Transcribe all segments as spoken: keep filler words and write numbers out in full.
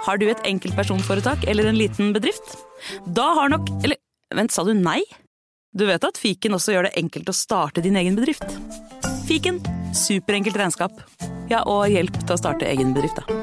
Har du et enkeltpersonforetak eller en liten bedrift? Da har nok... Eller, vent, sa du nei? Du vet at Fiken også gjør det enkelt å starte din egen bedrift. Fiken, superenkelt regnskap. Ja, og hjelp til å starte egen bedrift da.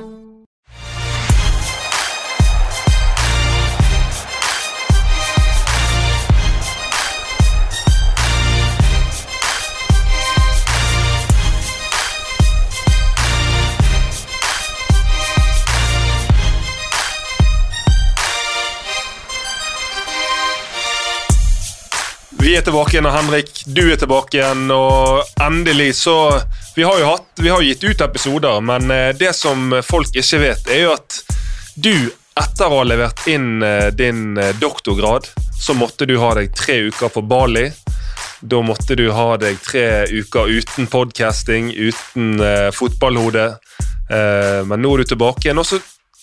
Vi er tilbake igjen, og Henrik, du er tilbake igjen, og endelig så... Vi har jo hatt, vi har gitt ut episoder, men det som folk ikke vet er jo at du, etter å ha levert inn din doktorgrad, så måtte du ha deg tre uker på Bali. Da måtte du ha deg tre uker uten podcasting, uten uh, fotballhode. Uh, men nå er du tilbake igjen, og så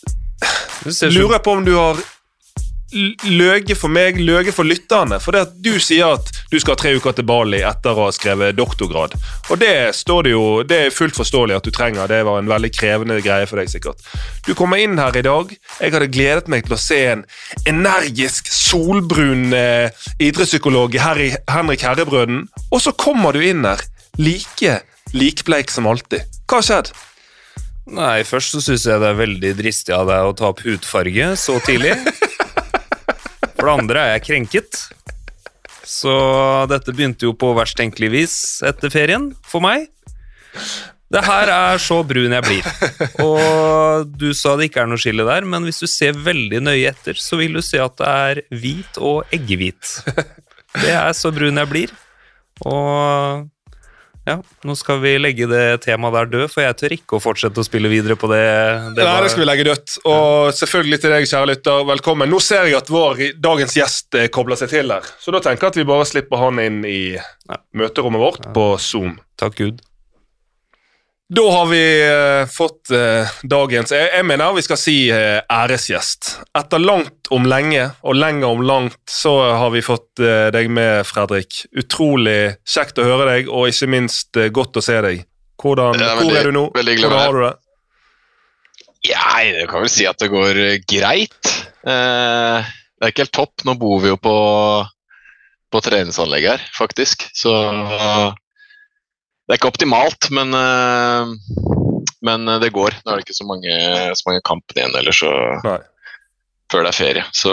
lurer jeg på om du har... løge for meg, løge for lytterne, for det at du sier at du skal ha tre uker til Bali etter å ha skrevet doktorgrad, og det står det jo, det er fullt forståelig at du trenger, det var en veldig krevende greie for deg sikkert. Du kommer inn her i dag, jeg hadde gledet meg til å se en energisk, solbrun eh, idrettspsykolog Harry, Henrik Herrebrøden, og så kommer du inn her, like likbleik som alltid. Hva har skjedd? Nei, først så synes jeg det er veldig dristig av deg å ta opp hudfarge så tidlig. For det andre er jeg krenket. Så dette begynte jo på verst tenkelig vis etter ferien for meg. Det her er så brun jeg blir. Og du sa det ikke er noe skille der, men hvis du ser veldig nøye etter, så vil du se at det er hvit og eggehvit. Det er så brun jeg blir. Og... ja, nå skal vi legge det temaet der død, for jeg tør ikke å fortsette å spille videre på det. det Nei, var... det skal vi legge dødt. Og selvfølgelig til deg, kjære lytter, velkommen. Nå ser jeg at vår dagens gjest kobler seg til her, så da tenker jeg at vi bare slipper han inn i ja. møterommet vårt ja. på Zoom. Takk Gud. Da har vi uh, fått uh, dagens, jeg, jeg mener vi skal si uh, æresgjest. Etter langt om lenge, og lenger om langt, så har vi fått uh, deg med, Fredrik. Utrolig kjekt å høre deg, og ikke minst uh, godt å se deg. Hvordan, er veldig, hvor er du nå? Hvordan har du det? Ja, jeg kan vel si at det går greit. Uh, det er ikke helt topp, nå bor vi jo på, på treningsanlegg her, faktisk. Så... Uh, Det er ikke optimalt, men, men det går. Nå er det ikke så mange, så mange kamper igjen, eller så Nei. Før det er ferie. Så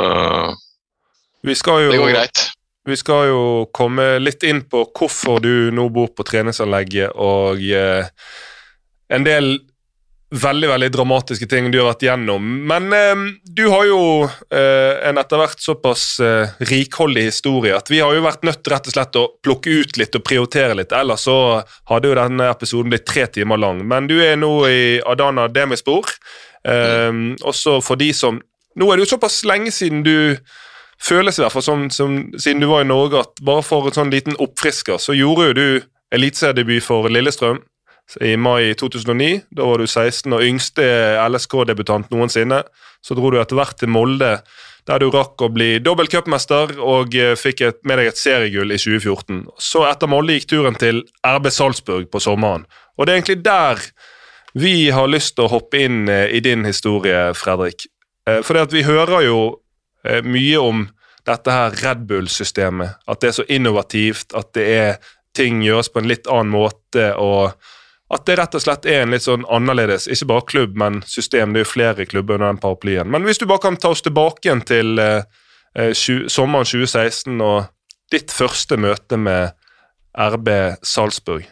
vi skal jo, det går greit. Vi skal jo komme litt inn på hvorfor du nå bor på treningsanlegget, og eh, en del veldig, veldig dramatiske ting du har vært gjennom. Men eh, du har jo eh, en etter hvert såpass eh, rikholdig historie at vi har jo vært nødt rett og slett å plukke ut litt og prioritere litt, ellers så hadde jo denne episoden blitt tre timer lang. Men du er nå i Adana Demirspor, eh, mm. også for de som... Nå er det jo såpass lenge siden du føles i hvert fall som, som siden du var i Norge, at bare for en sånn liten oppfrisker, så gjorde jo du eliteseriedebut for Lillestrøm i mai to tusen og ni, da var du seksten og yngste L S K-debutant noensinne. Så dro du etter hvert til Molde, der du rakk å bli dobbeltcupmester og fikk et, med deg et seriegull i tjue fjorten. Så etter Molde gikk turen til R B Salzburg på sommeren. Og det er egentlig der vi har lyst til å hoppe inn i din historie, Fredrik. For det at vi hører jo mye om dette her Red Bull-systemet, at det er så innovativt, at det er ting gjøres på en litt annen måte, og at det rett og slett er en litt sånn annerledes, ikke bare klubb, men system. Det er jo flere klubber under den paraplyen. Men hvis du bare kan ta oss tilbake igjen til eh, tjue, sommeren tjue seksten og ditt første møte med R B Salzburg.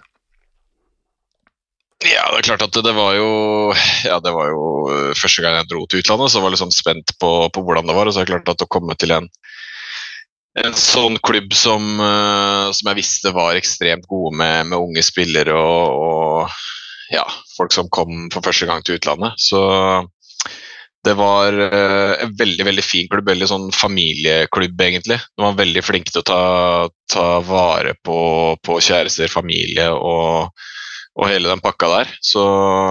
Ja, det er klart at det var jo, ja, det var jo første gang jeg dro til utlandet, så var jeg litt sånn spent på, på hvordan det var, og så er det klart at å komme til en En sånn klubb som, som jeg visste var ekstremt gode med, med unge spillere og, og ja, folk som kom for første gang til utlandet. Så det var en veldig, veldig fin klubb, veldig sånn familieklubb egentlig. De var veldig flinke til å ta, ta vare på, på kjærester, familie og, og hele den pakka der. Så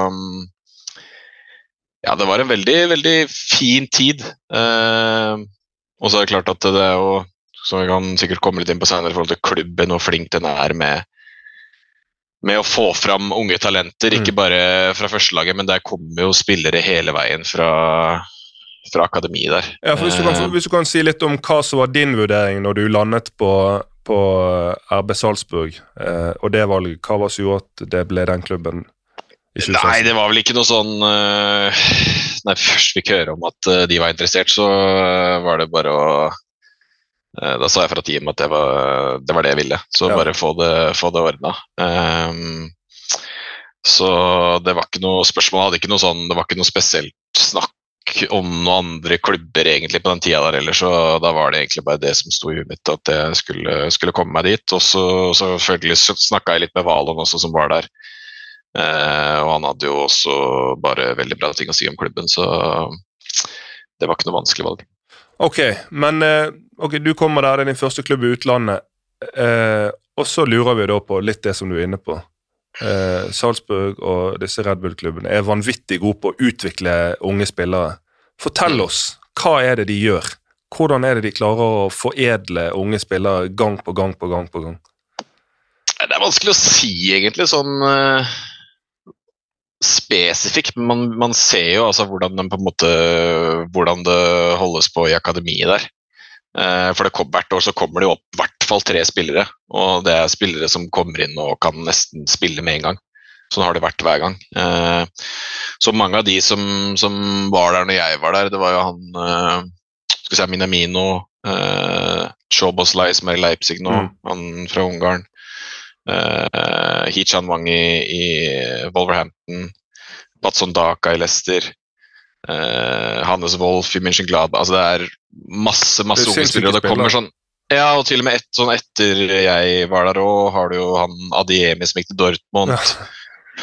ja, det var en veldig, veldig fin tid. Eh, og så er det klart at det er jo så vi kan sikkert komme litt inn på senere i forhold til klubben og flink den er med, med å få fram unge talenter, ikke bare fra førstelaget, men der kommer jo spillere hele veien fra, fra akademi der. Ja, for hvis du, kan, hvis du kan si litt om hva som var din vurdering når du landet på, på R B Salzburg, eh, og det valget, hva var så gjort at det ble den klubben? Nei, det var vel ikke noe sånn uh, Når jeg først fikk høre om at uh, de var interessert, så uh, var det bare å uh, Da sa jeg fra teamet at det var det, var det jeg ville, så ja. Bare få det, få det ordnet. Um, så det var ikke noe spørsmål, hadde ikke noe sånn, det var ikke noe spesielt snakk om noen andre klubber egentlig på den tida der, eller så da var det egentlig bare det som sto i huet mitt, at jeg skulle, skulle komme meg dit. Og så selvfølgelig snakket jeg litt med Valon også, som var der. Uh, og han hadde jo også bare veldig bra ting å si om klubben, så det var ikke noe vanskelig valg. Ok, men uh, okay, du kommer der, det er din første klubb i utlandet, uh, og så lurer vi da på litt det som du er inne på. Uh, Salzburg og disse Red Bull-klubbene er vanvittig gode på å utvikle unge spillere. Fortell mm. oss, hva er det de gjør? Hvordan er det de klarer å foredle unge spillere gang på gang på gang på gang? Det er vanskelig å si egentlig, sånn uh... spesifikt, men man, man ser jo altså hvordan, de på en måte, hvordan det holdes på i akademiet der. Eh, for det kom, hvert år så kommer det jo opp i hvert fall tre spillere, og det er spillere som kommer inn og kan nesten spille med en gang. Sånn har det vært hver gang. Eh, så mange av de som, som var der når jeg var der, det var jo han, eh, skal vi si, Minamino, eh, Szoboszlai som er i Leipzig nå, mm. han fra Ungarn, Uh, Hee-Chan Wang i, i Wolverhampton, Patson Daka i Leicester, uh, Hannes Wolf i Mönchengladbach. Altså det er masse, masse unge spillere, og det kommer sånn, ja, og til og med et, sånn etter jeg var der også, har du jo han Adiemi som gikk til Dortmund. Ja,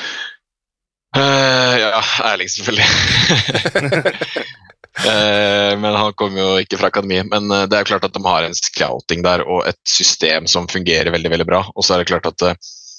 uh, ja Erling selvfølgelig. Uh, men han kom jo ikke fra akademi, men uh, det er klart at de har en scouting der og et system som fungerer veldig, veldig bra, og så er det klart at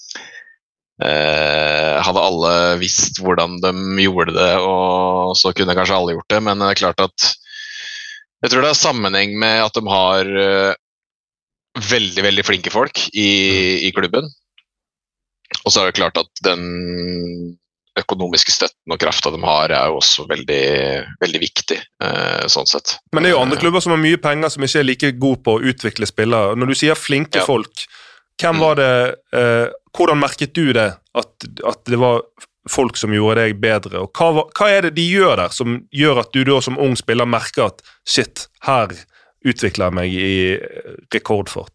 uh, hadde alle visst hvordan de gjorde det, og så kunne kanskje alle gjort det, men det er klart at jeg tror det er sammenheng med at de har uh, veldig, veldig flinke folk i, i klubben, og så er det klart at den økonomiske støtten og krafta de har er jo også veldig, veldig viktig, eh, sånn sett. Men det er jo andre klubber som har mye penger som ikke er like gode på å utvikle spillere. Når du sier flinke ja. folk, hvem var det, eh, hvordan merket du det, at, at det var folk som gjorde deg bedre, og hva, hva er det de gjør der som gjør at du da som ung spiller merker at shit, her utvikler jeg meg i rekordfart?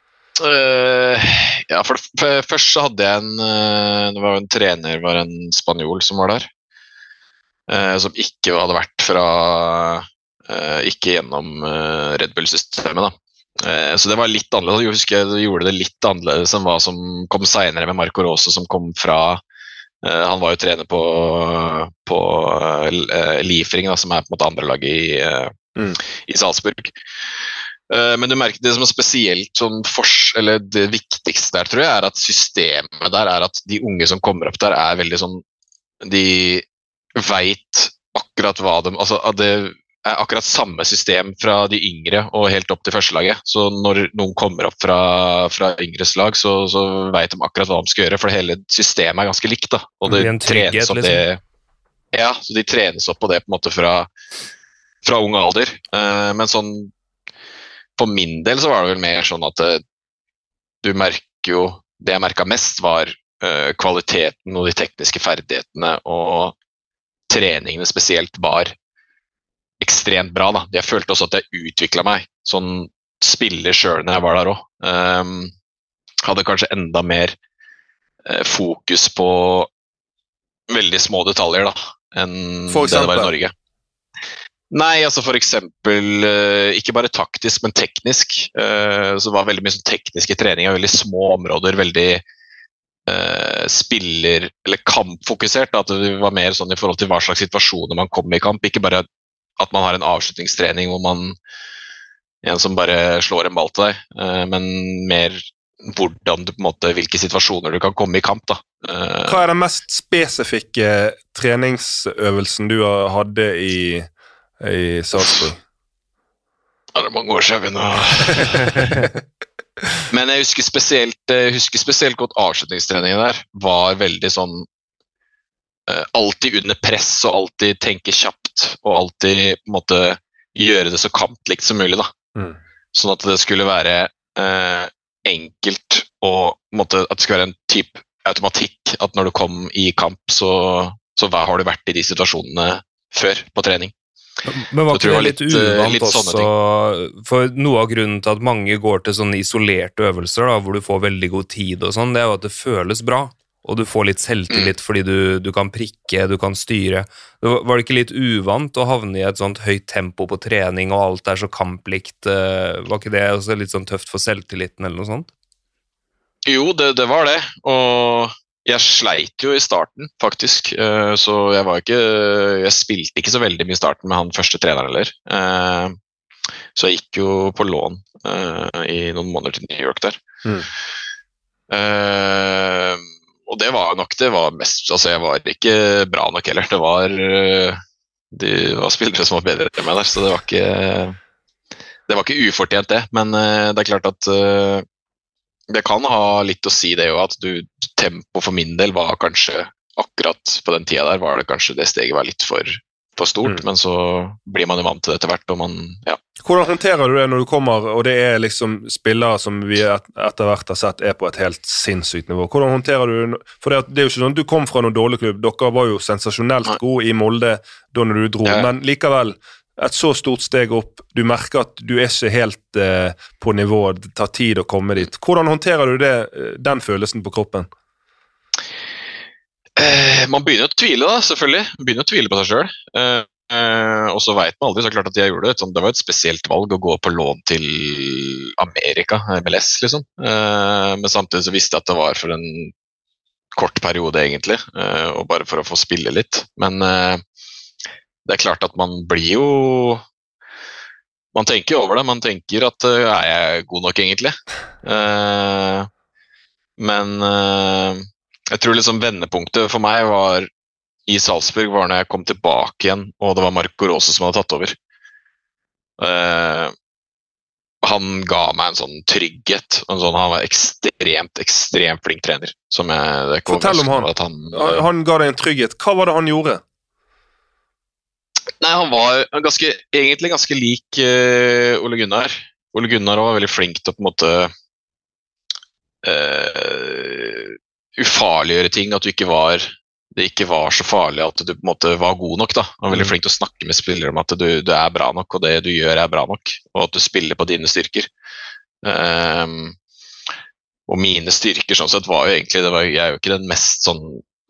Uh, ja, for, for først så hadde jeg en uh, det var en trener, var en spanjol som var der, uh, som ikke hadde vært fra uh, ikke gjennom uh, Red Bull-systemet da. Uh, så det var litt annerledes. Jeg husker jeg gjorde det litt annerledes enn hva som kom senere med Marco Rose, som kom fra uh, han var jo trener på, på uh, Liefering da, som er på en måte andre lag i, uh, mm. i Salzburg. Men du merker det som er spesielt sånn fors, eller det viktigste der, tror jeg, er at systemet der er at de unge som kommer opp der er veldig sånn, de vet akkurat hva de, altså at det er akkurat samme system fra de yngre og helt opp til førstelaget. Så når noen kommer opp fra, fra yngres lag, så, så vet de akkurat hva de skal gjøre, for hele systemet er ganske likt da. Og det, det trenes opp liksom. det, ja, så de trenes opp på det på en måte fra, fra ung alder. Men sånn for min del så var det vel mer sånn at uh, du merker jo, det jeg merket mest var uh, kvaliteten og de tekniske ferdighetene, og treningene spesielt var ekstremt bra da. Jeg følte også at jeg utviklet meg sånn spiller selv når jeg var der også. Um, hadde kanskje enda mer uh, fokus på veldig små detaljer da, enn det det var i Norge. Nei, altså for eksempel, ikke bare taktisk, men teknisk. Så det var veldig mye sånn tekniske treninger, veldig små områder, veldig uh, spiller- eller kampfokusert. At det var mer sånn i forhold til hva slags situasjoner man kom i kamp. Ikke bare at man har en avslutningstrening hvor man en som bare slår en ball til deg, uh, men mer hvordan du på en måte, hvilke situasjoner du kan komme i kamp da. Uh, hva er den mest spesifikke treningsøvelsen du hadde i i Salzburg? Ja, det er mange år siden nå. Men jeg husker spesielt, jeg husker spesielt godt avslutningstreningen der. Var veldig sånn uh, alltid under press og alltid tenke kjapt og alltid på en måte gjøre det så kamplikt som mulig da. Mm. Sånn at det skulle være uh, enkelt og på en måte, at det skulle være en type automatikk at når du kom i kamp så, så hva har du vært i de situasjonene før på trening. Men var ikke det litt, litt uvant litt også, for noe av grunnen til at mange går til sånne isolerte øvelser da, hvor du får veldig god tid og sånn, det er jo at det føles bra, og du får litt selvtillit mm. fordi du, du kan prikke, du kan styre. Var det ikke litt uvant å havne i et sånt høyt tempo på trening, og alt er så kamplikt? Var ikke det også litt sånn tøft for selvtilliten eller noe sånt? Jo, det, det var det, og jeg sleit jo i starten, faktisk, så jeg var ikke, jeg spilte ikke så veldig mye i starten med han første treneren heller. Så jeg gikk jo på lån i noen måneder til New York der. Mm. Og det var nok, det var mest, altså jeg var ikke bra nok heller. Det var, det var spillere som var bedre enn meg der, så det var ikke, det var ikke ufortjent det, men det er klart at det kan ha litt å si det jo, at du, tempo for min del var kanskje, akkurat på den tida der, var det kanskje det steget var litt for, for stort, mm. men så blir man jo vant til det etter hvert, og man, ja. Hvordan håndterer du det når du kommer, og det er liksom spillere som vi etter hvert har sett er på et helt sinnssykt nivå? Hvordan håndterer du, for det, det er jo ikke sånn, du kom fra noen dårlig klubb, dere var jo sensasjonelt gode i Molde da når du dro, ja. Men likevel, et så stort steg opp, du merker at du er ikke helt eh, på nivå, det tar tid å komme dit. Hvordan håndterer du det, den følelsen på kroppen? Eh, man begynner å tvile da, selvfølgelig. Man begynner å tvile på seg selv. Eh, eh, og så vet man aldri, så klart at jeg gjorde det. Det var et spesielt valg å gå på lån til Amerika, M L S liksom. Eh, men samtidig så visste jeg at det var for en kort periode egentlig, eh, og bare for å få spille litt. Men eh, det er klart at man blir jo, man tenker over det, man tenker at uh, er jeg god nok egentlig? Uh, men uh, jeg tror liksom vendepunktet for meg var i Salzburg var når jeg kom tilbake igjen, og det var Marco Rose som hadde tatt over. Uh, han ga meg en sånn trygghet, en sånn, han var ekstremt, ekstremt flink trener. Som jeg, det Fortell om han. han, uh, han ga deg en trygghet. Hva var det han gjorde? Nei, han var ganske, egentlig ganske lik uh, Ole Gunnar. Ole Gunnar var veldig flink til å på en måte uh, ufarliggjøre ting, at du ikke var, det ikke var så farlig at du på en måte var god nok da. Han var veldig flink til å snakke med spillere om at du, du er bra nok, og det du gjør er bra nok, og at du spiller på dine styrker. Um, og mine styrker sånn sett var jo egentlig, det var, jeg er jo ikke den mest sånn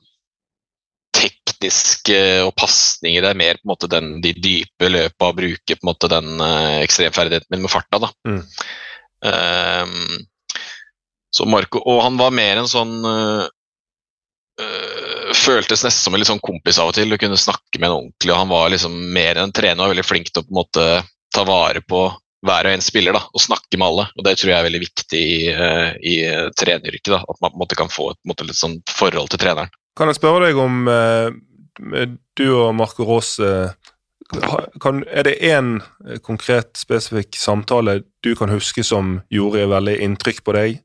tekniske og passninger, det er mer på en måte den, de dype løpene å bruke på en måte den uh, ekstremferdigheten min med farta da. Mm. Um, så Marco, og han var mer en sånn uh, uh, føltes nesten som en litt sånn kompis av og til, å kunne snakke med en ordentlig, og han var liksom mer en trener og veldig flink til å på en måte ta vare på hver og en spiller da, og snakke med alle, og det tror jeg er veldig viktig i, uh, i treneryrket da, at man på en måte kan få et på en måte, litt sånn forhold til treneren. Kan jeg spørre deg om eh, du og Marco Rose, kan, er det en konkret, spesifikk samtale du kan huske som gjorde veldig inntrykk på deg?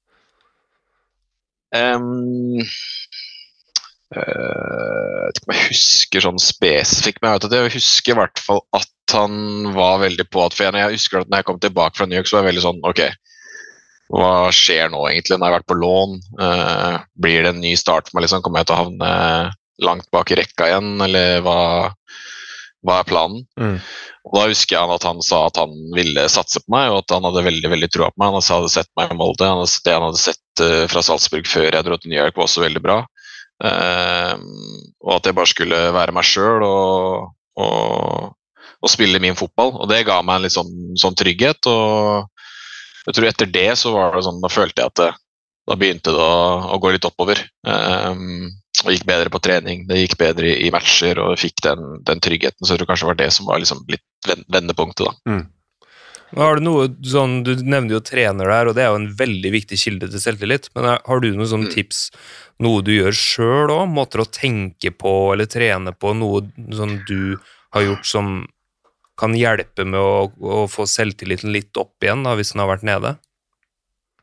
Um, uh, jeg vet ikke om jeg husker sånn spesifikt, men jeg vet at jeg husker i hvert fall at han var veldig på at, for jeg, jeg husker at når jeg kom tilbake fra New York, så var jeg veldig sånn, ok, hva skjer nå egentlig? Når jeg har vært på lån, uh, blir det en ny start for meg liksom? Kommer jeg til å havne langt bak i rekka igjen, eller hva, hva er planen? Mm. Og da husker jeg at han sa at han ville satse på meg, og at han hadde veldig, veldig tro på meg. Han hadde sett meg i Molde, han hadde, det han hadde sett uh, fra Salzburg før jeg dro til New York var også veldig bra. Uh, og at jeg bare skulle være meg selv og, og, og spille min fotball, og det ga meg en litt sånn, sånn trygghet, og jeg tror etter det så var det sånn, da følte jeg at det, da begynte det å, å gå litt oppover. Um, og gikk bedre på trening, det gikk bedre i, i matcher, og fikk den, den tryggheten, så jeg tror kanskje det var det som var liksom litt vendepunktet da. Mm. Har du noe sånn, du nevner jo trener der, og det er jo en veldig viktig kilde til selvtillit, men har du noen sånne mm. tips, noe du gjør selv også, måter å tenke på eller trene på, noe sånn du har gjort som kan hjelpe med å, å få selvtilliten litt opp igjen da, hvis den har vært nede?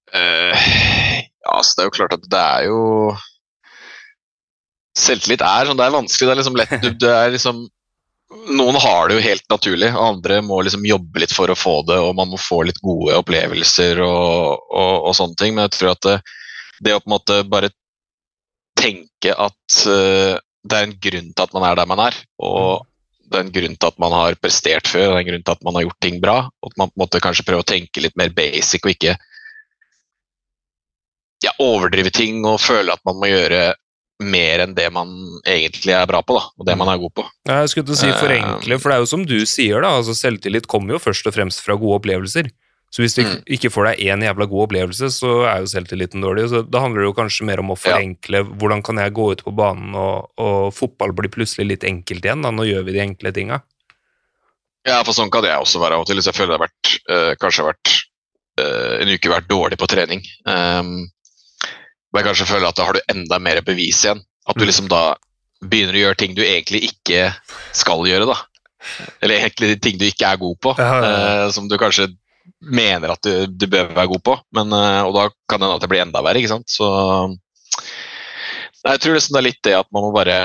Uh, ja, så det er jo klart at det er jo Selvtillit er sånn, det er vanskelig, det er liksom lett, du, det er liksom noen har det jo helt naturlig, og andre må liksom jobbe litt for å få det, og man må få litt gode opplevelser og, og, og sånne ting, men jeg tror at det, det å på en måte bare tenke at uh, det er en grunn til at man er der man er, og det er en grunn til at man har prestert før, og det er en grunn til at man har gjort ting bra, og at man på en måte kanskje prøver å tenke litt mer basic, og ikke ja, overdrive ting, og føle at man må gjøre mer enn det man egentlig er bra på, da, og det man er god på. Ja, jeg skulle til å si forenkle, for det er jo som du sier da, altså selvtillit kommer jo først og fremst fra gode opplevelser, så hvis du mm. ikke får deg en jævla god opplevelse, så er jo selvtilliten dårlig, så da handler det jo kanskje mer om å forenkle, ja. Hvordan kan jeg gå ut på banen, og, og fotball blir plutselig litt enkelt igjen, da, nå gjør vi de enkle tinga. Ja, for sånn kan det også være av og til, hvis jeg føler det har vært, øh, kanskje har vært øh, en uke vært dårlig på trening, um, og jeg kanskje føler at da har du enda mer bevis igjen. At du liksom da begynner å gjøre ting du egentlig ikke skal gjøre, da. Eller egentlig ting du ikke er god på, ja, ja, ja. Eh, som du kanskje mener at du, du bør være god på. Men, eh, og da kan det, det bli enda verre, ikke sant? Så jeg tror liksom det er litt det at man må bare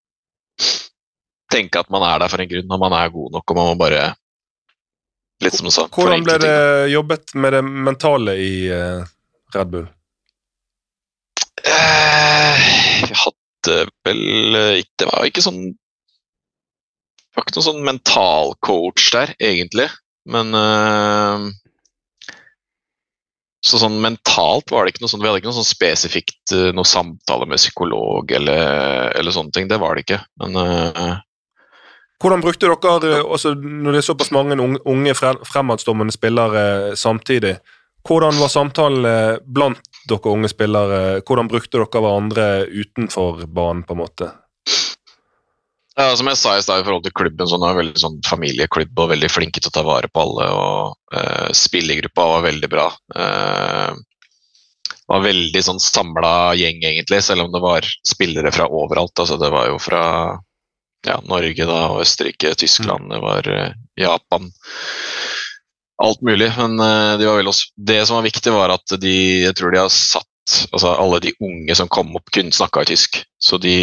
tenke at man er der for en grunn, og man er god nok, og man må bare litt som du sa. Hvordan ble det jobbet med det mentale i uh, Red Bull? Vi hadde vel det var ikke sånn det var ikke noen sånn mental coach der egentlig, men uh, så sånn mentalt var det ikke noe sånn, vi hadde ikke noe sånn spesifikt uh, noe samtale med psykolog eller, eller sånne ting, det var det ikke, men uh, hvordan brukte dere, også når det er såpass mange unge fremadstormende spillere samtidig, hvordan var samtalen blant dere unge spillere? Hvordan brukte dere hverandre utenfor banen på en måte? Ja, som jeg sa i stedet i forhold til klubben, så er det veldig sånn familieklubb og veldig flinke til å ta vare på alle, og uh, spillergruppa var veldig bra. Uh, var veldig sånn samlet gjeng egentlig, selv om det var spillere fra overalt. Altså det var jo fra ja, Norge da, og Østerrike, Tyskland, det var uh, Japan. Alt mulig, men de var vel også, det som var viktig var at de, jeg tror de har satt, altså alle de unge som kom opp kunne snakke i tysk, så de,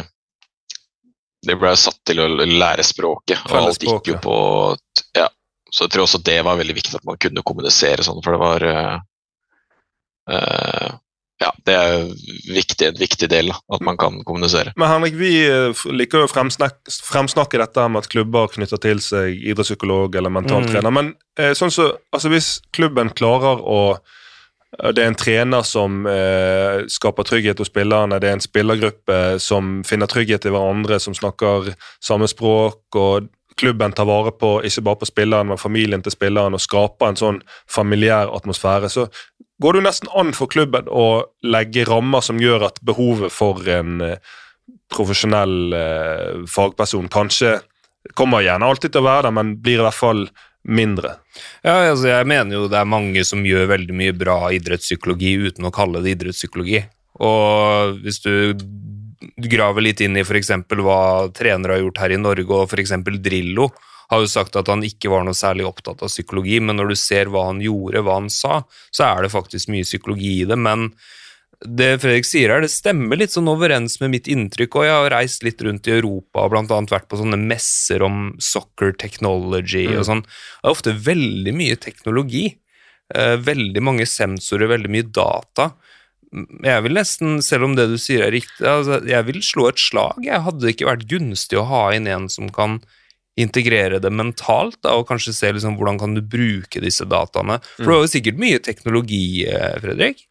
de ble satt til å lære språket, og alt gikk jo på, ja, så jeg tror også det var veldig viktig at man kunne kommunisere sånn, for det var, uh, uh, ja, det er viktig, en viktig del, at man kan kommunisere. Men Henrik, vi liker jo å fremsnakke, fremsnakke dette med at klubber knytter til seg idrettspsykolog eller mentaltrener, mm. men eh, sånn så, altså hvis klubben klarer å, det er en trener som eh, skaper trygghet hos spillerne, det er en spillergruppe som finner trygghet i hverandre, som snakker samme språk, og klubben tar vare på, ikke bare på spilleren, men familien til spilleren, og skaper en sånn familiær atmosfære, så går det jo nesten an for klubben å legge rammer som gjør at behovet for en eh, profesjonell eh, fagperson kanskje kommer gjerne alltid til å være der, men blir i hvert fall mindre. Ja, altså jeg mener jo det er mange som gjør veldig mye bra idrettspsykologi uten å kalle det idrettspsykologi. Og hvis du graver litt inn i for eksempel hva trenere har gjort her i Norge, og for eksempel Drillo, har jo sagt at han ikke var noe særlig opptatt av psykologi, men når du ser hva han gjorde, hva han sa, så er det faktisk mye psykologi i det, men det Fredrik sier her, det stemmer litt sånn overens med mitt inntrykk, og jeg har reist litt rundt i Europa, og blant annet vært på sånne messer om soccer technology mm. og sånn. Det er ofte veldig mye teknologi, veldig mange sensorer, veldig mye data. Jeg vil nesten, selv om det du sier er riktig, altså, jeg vil slå et slag. Jeg hadde ikke vært gunstig å ha inn en som kan integrere det mentalt, da, og kanskje se liksom, hvordan kan du bruke disse dataene. For det var jo sikkert mye teknologi, Fredrik?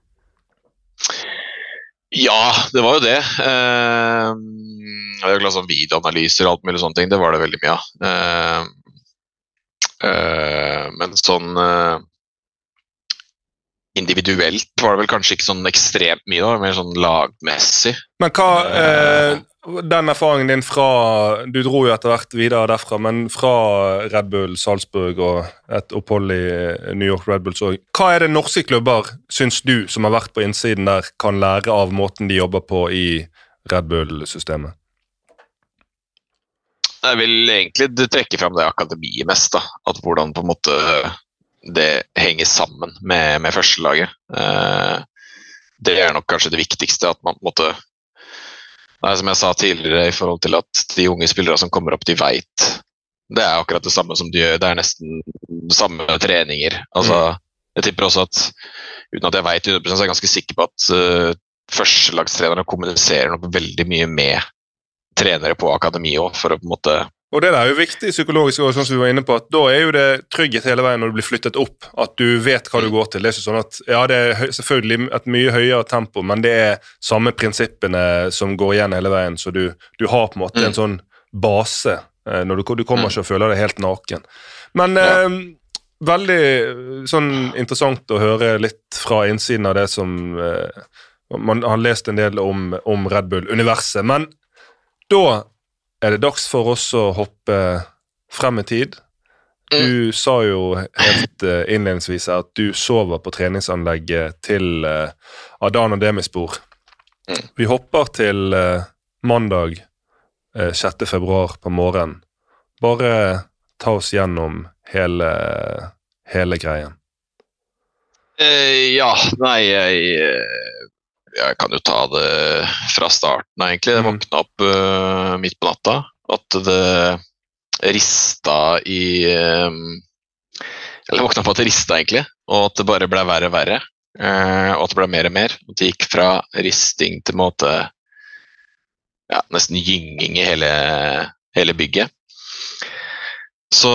Ja, det var jo det. Eh, det var jo sånn videoanalyser og alt mulig sånne ting, det var det veldig mye av. Eh, eh, men sånn eh, individuelt var det vel kanskje ikke sånn ekstremt mye, da, mer sånn lagmessig. Men hva, eh, den erfaringen din fra, du dro jo etter hvert videre derfra, men fra Red Bull, Salzburg og et opphold i New York Red Bull, så hva er det norske klubber, synes du, som har vært på innsiden der, kan lære av måten de jobber på i Red Bull-systemet? Jeg vil egentlig trekke frem det akademiet mest, da. At hvordan på en måte det henger sammen med, med førstelaget. Uh, det er nok kanskje det viktigste, at man måtte, nei, som jeg sa tidligere, i forhold til at de unge spillere som kommer opp, de vet, det er akkurat det samme som de gjør, det er nesten samme treninger. Altså, mm. jeg tipper også at, uten at jeg vet hundre prosent, så er jeg ganske sikker på at uh, førstelagstrenerne kommuniserer nok veldig mye med trenere på akademi også, for å på en måte... Og det der er jo viktig psykologisk, sånn som vi var inne på, at da er jo det trygghet hele veien når du blir flyttet opp, at du vet hva du går til. Det er ikke sånn at, ja, det er selvfølgelig et mye høyere tempo, men det er samme prinsippene som går igjen hele veien, så du, du har på en måte en sånn base når du, du kommer ikke og føler deg helt naken. Men ja. eh, veldig sånn interessant å høre litt fra innsiden av det som eh, man har lest en del om, om Red Bull-universet, men da er det dags for oss å hoppe frem i tid. Du sa jo helt uh, innledningsvis at du sover på treningsanlegget til uh, Adana Demirspor. Vi hopper til uh, mandag uh, sjette februar på morgenen. Bare ta oss gjennom hele, hele greien. Uh, ja, nei, jeg... Jeg kan jo ta det fra starten, egentlig. Jeg våkna opp uh, midt på natta, at det rista i... Um, eller jeg våkna på at det rista, egentlig, og at det bare ble verre og verre, uh, og at det ble mer og mer. At det gikk fra risting til måte, ja, nesten gynging i hele, hele bygget. Så...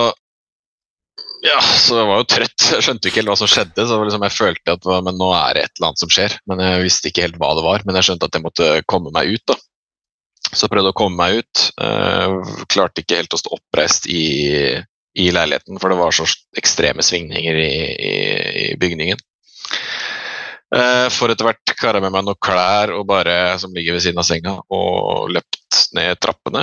Ja, så jeg var jo trøtt. Jeg skjønte ikke helt hva som skjedde, så liksom jeg følte at men nå er det et eller annet som skjer. Men jeg visste ikke helt hva det var, men jeg skjønte at jeg måtte komme meg ut da. Så jeg prøvde å komme meg ut. Uh, klarte ikke helt å stå oppreist i, i leiligheten, for det var så ekstreme svingninger i, i, i bygningen. Uh, for etter hvert klaret jeg med meg noen klær og bare, som ligger ved siden av senga, og løpt ned trappene.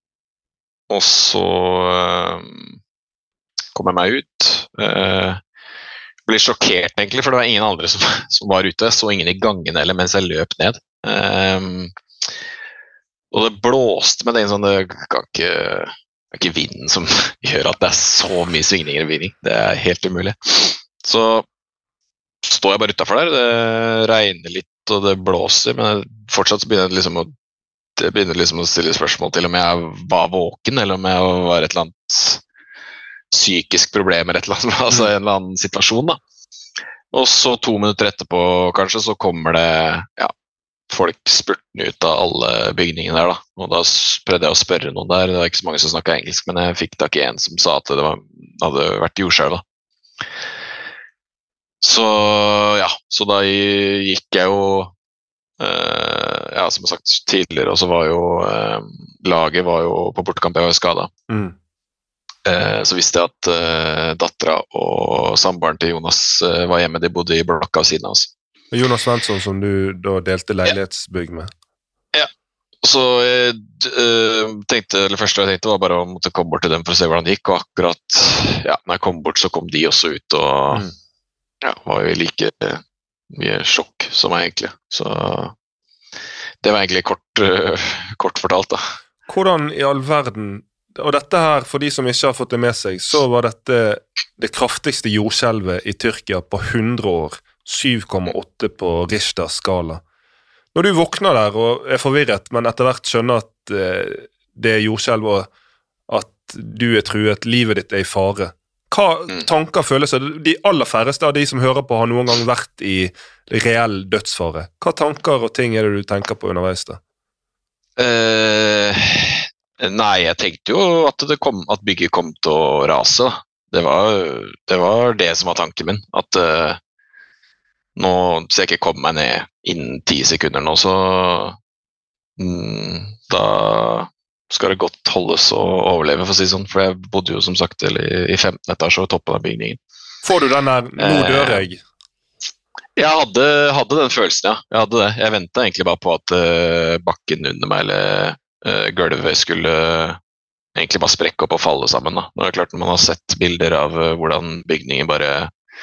Og så... Uh, kom jeg meg ut, uh, ble sjokkert egentlig, for det var ingen andre som, som var ute, så ingen i gangen eller mens jeg løp ned. Um, og det blåste med det, sånn, det kan ikke, det er ikke vinden som gjør at det er så mye svingninger i bygning, det er helt umulig. Så står jeg bare utenfor der, det regner litt og det blåser, men fortsatt så begynner det liksom å, det begynner liksom å stille spørsmål til om jeg var våken, eller om jeg var et eller annet psykisk problem eller et eller annet, altså en eller annen situasjon da. Og så to minutter etterpå kanskje så kommer det ja, folk spurtende ut av alle bygningene der da, og da prøvde jeg å spørre noen der, det var ikke så mange som snakket engelsk, men jeg fikk tak i en som sa at det var, hadde vært jordskjelv da. Så ja, så da gikk jeg jo uh, ja, som jeg sagt tidligere, og så var jo uh, laget var jo på bortekamp, jeg var jo skadet. Mm. Så visste jeg at uh, dattera og samboeren til Jonas uh, var hjemme, de bodde i blokka av siden av oss. Jonas Svensson som du da delte leilighetsbygg med? Ja, og så jeg uh, tenkte, eller første jeg tenkte var bare å måtte komme bort til dem for å se hvordan det gikk, og akkurat, ja, når jeg kom bort så kom de også ut, og mm. ja, var jo like mye sjokk som meg egentlig, så det var egentlig kort, uh, kort fortalt da. Hvordan i all verden... Og dette her, for de som ikke har fått det med seg, så var dette det kraftigste jordskjelvet i Tyrkia på hundre år, syv komma åtte på Richters skala. Når du våkner der og er forvirret, men etter hvert skjønner at eh, det er jordskjelv og at du er truet, livet ditt er i fare. Hva tanker, følelser? De aller færreste av de som hører på har noen gang vært i reell dødsfare. Hva tanker og ting er det du tenker på underveis da? Eh... Uh... Nei, jeg tenkte jo at, det kom, at bygget kom til å rase. Det var, det var det som var tanken min. At uh, nå, hvis jeg ikke kommer meg ned innen ti sekunder nå, så mm, da skal det godt holdes å overleve, for å si sånn. For jeg bodde jo som sagt i, i femten etasje og toppen av bygningen. Får du den der, nå dør jeg? Uh, jeg hadde, hadde den følelsen, ja. Jeg hadde det. Jeg ventet egentlig bare på at uh, bakken under meg, eller Uh, gulvet skulle uh, egentlig bare sprekke opp og falle sammen da. Nå er det klart, når man har sett bilder av uh, hvordan bygningen bare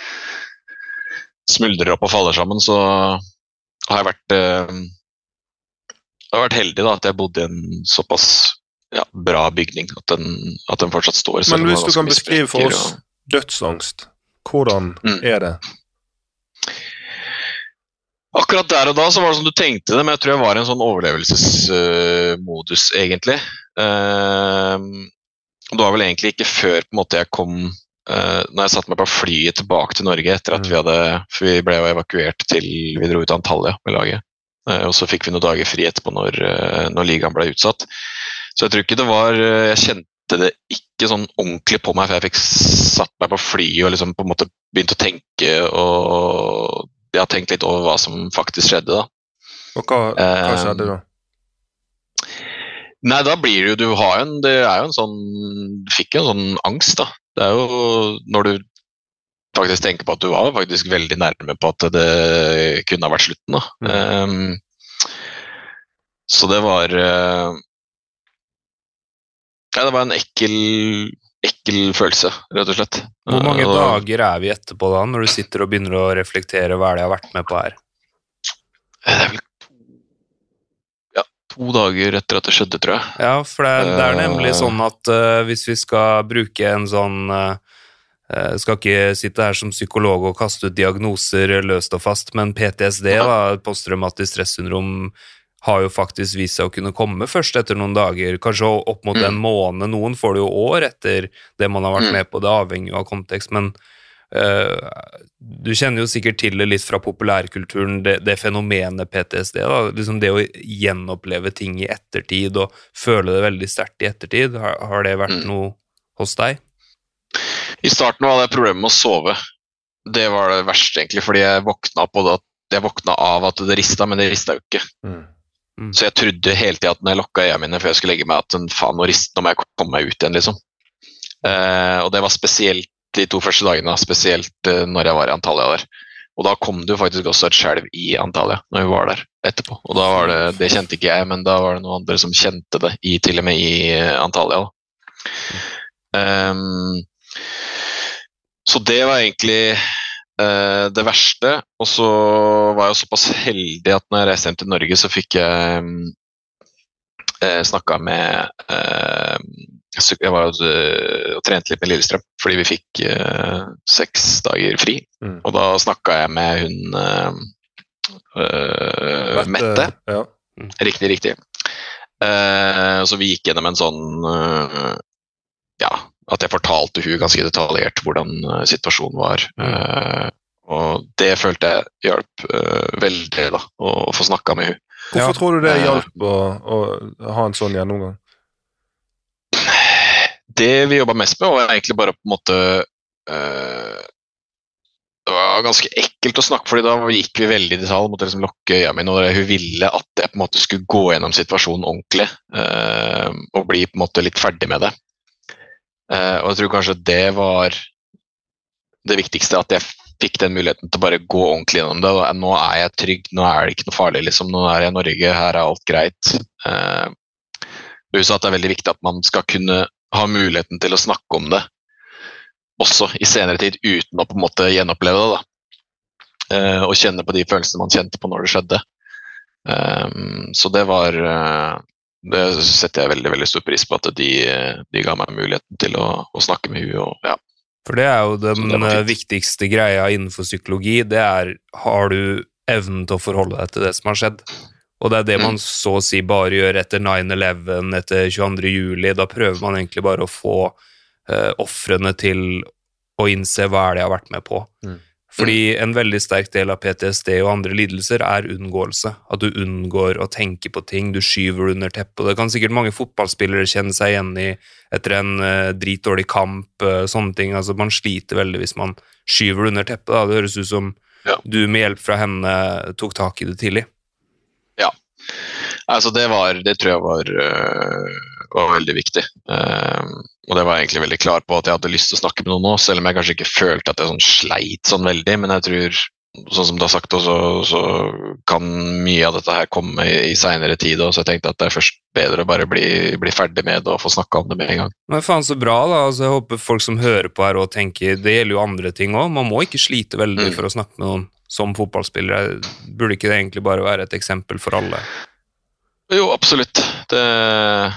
smuldrer opp og faller sammen, så har jeg vært uh, jeg har vært heldig da, at jeg bodde i en såpass ja, bra bygning, at den, at den fortsatt står. Men hvis du kan beskrive for oss og... dødsangst, Hvordan Mm. er det? Akkurat der og da så var det som du tenkte det, men jeg tror jeg var i en sånn overlevelsesmodus, egentlig. Uh, det var vel egentlig ikke før på en måte jeg kom, uh, når jeg satt meg på flyet tilbake til Norge, etter at vi hadde, for vi ble jo evakuert til, vi dro ut av Antalya med laget. Uh, og så fikk vi noen dager fri etterpå når, uh, når ligaen ble utsatt. Så jeg tror ikke det var, uh, jeg kjente det ikke sånn ordentlig på meg, for jeg fikk satt meg på flyet og liksom på en måte begynte å tenke, og jeg har tenkt litt over hva som faktisk skjedde da. Og hva, hva skjedde da? Nei, da blir det jo, du har jo en, det er jo en sånn, du fikk jo en sånn angst da. Det er jo når du faktisk tenker på at du var faktisk veldig nærme på at det kunne ha vært slutten da. Mm. Um, så det var, uh, ja, det var en ekkel, ekkel følelse, rett og slett. Hvor mange uh, dager er vi etterpå da, når du sitter og begynner å reflektere hva det jeg har vært med på her? Det er vel to dager etter at det skjedde, tror jeg. Ja, for det, det er nemlig sånn at uh, hvis vi skal bruke en sånn, uh, skal ikke sitte her som psykolog og kaste ut diagnoser løst og fast, men P T S D, da, posttraumatisk stressyndrom, har jo faktisk vist seg å kunne komme først etter noen dager, kanskje opp mot en måned, noen får det jo år etter det man har vært med på, det avhenger jo av kontekst, men Uh, du kjenner jo sikkert til det litt fra populærkulturen, det, det fenomenet P T S D, da. Liksom det å gjenoppleve ting i ettertid og føle det veldig sterkt i ettertid, har, har det vært mm. noe hos deg? I starten var det problemet med å sove. Det var det verste egentlig, fordi jeg våkna, på det, jeg våkna av at det ristet, men det ristet jo ikke. Mm. Mm. Så jeg trodde hele tiden at når jeg lukket øynene mine før jeg skulle legge meg, at faen, nå ristet, nå må jeg komme meg ut igjen, liksom. Uh, og det var spesielt de to første dagene, spesielt uh, når jeg var i Antalya der. Og da kom det jo faktisk også et skjelv i Antalya, når vi var der etterpå. Og da var det, det kjente ikke jeg, men da var det noen andre som kjente det, i, til og med i Antalya. Um, så det var egentlig uh, det verste. Og så var jeg såpass heldig at når jeg reiste hjem til Norge, så fikk jeg um, uh, snakket med... Uh, Jeg var jo uh, og trente litt med Lillestrøm, fordi vi fikk uh, seks dager fri. Mm. Og da snakket jeg med hun uh, uh, Mette. Ja. Riktig, riktig. Uh, så vi gikk gjennom en sånn, uh, ja, at jeg fortalte hun ganske detaljert hvordan uh, situasjonen var. Uh, og det følte jeg hjalp uh, veldig da, å, å få snakket med hun. Hvorfor ja. tror du det hjalp å, å ha en sånn gjennomgang? Det vi jobbet mest med var egentlig bare på en måte uh, det var ganske ekkelt å snakke, fordi da gikk vi veldig i detalj, måtte liksom lukke øynene mine, og hun ville at jeg på en måte skulle gå gjennom situasjonen ordentlig uh, og bli på en måte litt ferdig med det. Uh, og jeg tror kanskje det var det viktigste, at jeg fikk den muligheten til å bare gå ordentlig gjennom det. Nå er jeg trygg, nå er det ikke noe farlig, liksom. Nå er jeg i Norge, her er alt greit. Uh, hun sa at det er veldig viktig at man skal kunne ha muligheten til å snakke om det også i senere tid uten å på en måte gjenoppleve det da. Uh, og kjenne på de følelsene man kjente på når det skjedde. Um, så det var uh, det setter jeg veldig, veldig stor pris på, at de, de ga meg muligheten til å, å snakke med henne. Og, ja. For det er jo den viktigste greia innenfor psykologi, det er, har du evnen til å forholde deg til det som har skjedd? Og det er det man så å si bare gjør etter nine eleven, etter tjueandre juli. Da prøver man egentlig bare å få uh, offrene til å innse hva er det jeg har vært med på. Mm. Fordi en veldig sterk del av P T S D og andre lidelser er unngåelse. At du unngår å tenke på ting, du skyver under teppet. Det kan sikkert mange fotballspillere kjenne seg igjen i etter en uh, dritdårlig kamp, uh, sånne ting. Altså man sliter veldig hvis man skyver under teppet. Da. Det høres ut som ja. du med hjelp fra henne tok tak i det tidlig. Ja, altså det var, det tror jeg var, uh, var veldig viktig. Uh, og det var jeg egentlig veldig klar på at jeg hadde lyst til å snakke med noen nå, selv om jeg kanskje ikke følte at jeg sånn sleit sånn veldig, men jeg tror, sånn som du har sagt, så, så kan mye av dette her komme i, i senere tid, og så jeg tenkte at det er først bedre å bare bli, bli ferdig med det og få snakket om det med en gang. Men faen så bra da, altså jeg håper folk som hører på her og tenker, det gjelder jo andre ting også, man må ikke slite veldig mm. for å snakke med noen som fotballspillere. Burde ikke det egentlig bare være et eksempel for alle? Jo, absolutt. Det,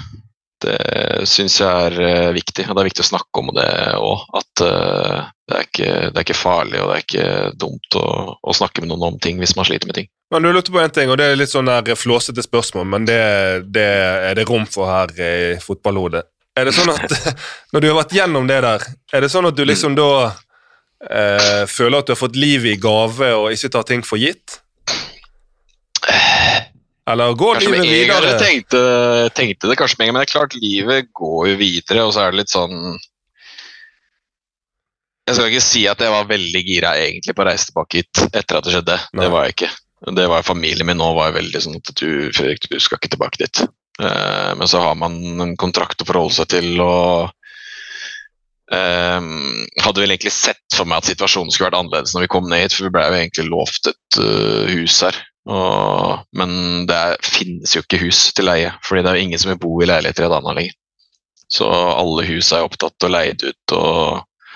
det synes jeg er viktig, og det er viktig å snakke om det også, at uh, det er ikke, det er ikke farlig, og det er ikke dumt å, å snakke med noen om ting hvis man sliter med ting. Men du lurte på en ting, og det er litt sånn der flåsete spørsmål, men det, det er det rom for her i fotballhodet. Er det sånn at, når du har vært gjennom det der, er det sånn at du liksom da eh, føler at du har fått liv i gave og ikke tar ting for gitt? Eller går Kanskje livet med en gang videre? jeg tenkte, tenkte det kanskje med en gang, men det er klart, livet går jo videre, og så er det litt sånn... Jeg skal ikke si at jeg var veldig gira egentlig på å reise tilbake hit etter at det skjedde. Nei. Det var jeg ikke. Det var familien min nå, var jo veldig sånn at du, Fredrik, du skal ikke tilbake dit. Uh, men så har man en kontrakt å forholde seg til, og um, hadde vel egentlig sett for meg at situasjonen skulle vært annerledes når vi kom ned hit, for vi ble jo egentlig lovt et uh, hus her. Og, men det er, finnes jo ikke hus til leie, fordi det er jo ingen som vil bo i leiligheter i Adana lenger. Så alle hus er opptatt og leid ut, og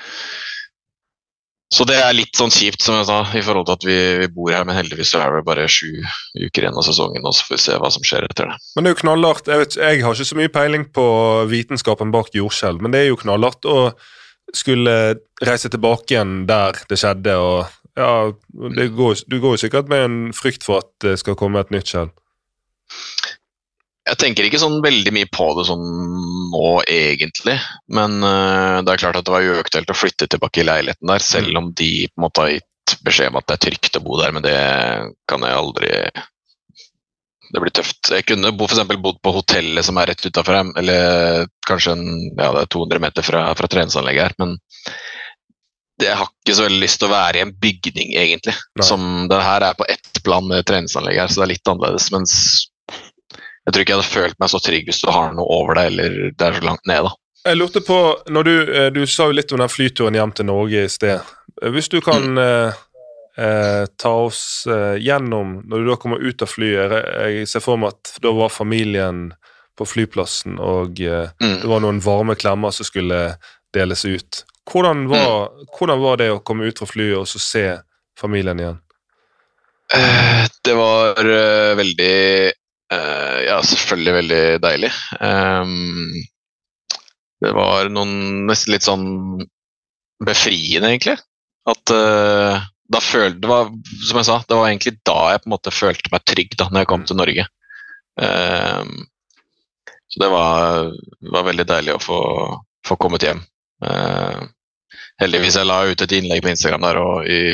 så det er litt sånn kjipt, som jeg sa, i forhold til at vi, vi bor her, men heldigvis så er det bare sju uker igjen av sesongen, og så får vi se hva som skjer etter det. Men det er jo knallhardt, jeg, vet, jeg har ikke så mye peiling på vitenskapen bak jordskjelv, men det er jo knallhardt å skulle reise tilbake igjen der det skjedde, og ja, det går, du går jo sikkert med en frykt for at det skal komme et nytt skjelv. Jeg tenker ikke sånn veldig mye på det sånn nå egentlig, men uh, det er klart at det var jo aktuelt å flytte tilbake i leiligheten der, selv om de på en måte har gitt beskjed om at det er trygt å bo der, men det kan jeg aldri... Det blir tøft. Jeg kunne bo, for eksempel bodd på hotellet som er rett utenfor her, eller kanskje en, ja, det er to hundre meter fra, fra treningsanlegget her, men det, jeg har ikke så veldig lyst til å være i en bygning egentlig, Nei. som det her er på ett plan med treningsanlegget her, så det er litt annerledes, mens jeg tror ikke jeg hadde følt meg så trygg hvis du har noe over deg, eller det er så langt ned da. Jeg lurte på, når du, du sa jo litt om den flyturen hjem til Norge i sted, hvis du kan mm. eh, eh, ta oss eh, gjennom, når du da kommer ut av flyet, jeg ser for meg at da var familien på flyplassen, og eh, mm. det var noen varme klemmer som skulle deles ut. Hvordan var, mm. hvordan var det å komme ut fra flyet og så se familien igjen? Uh, det var uh, veldig Uh, ja, selvfølgelig veldig deilig. Um, det var noen nesten litt sånn befriende, egentlig. At uh, da følte det var, som jeg sa, det var egentlig da jeg på en måte følte meg trygg da når jeg kom til Norge. Um, så det var, var veldig deilig å få, få kommet hjem. Uh, heldigvis jeg la ut et innlegg på Instagram der, og i,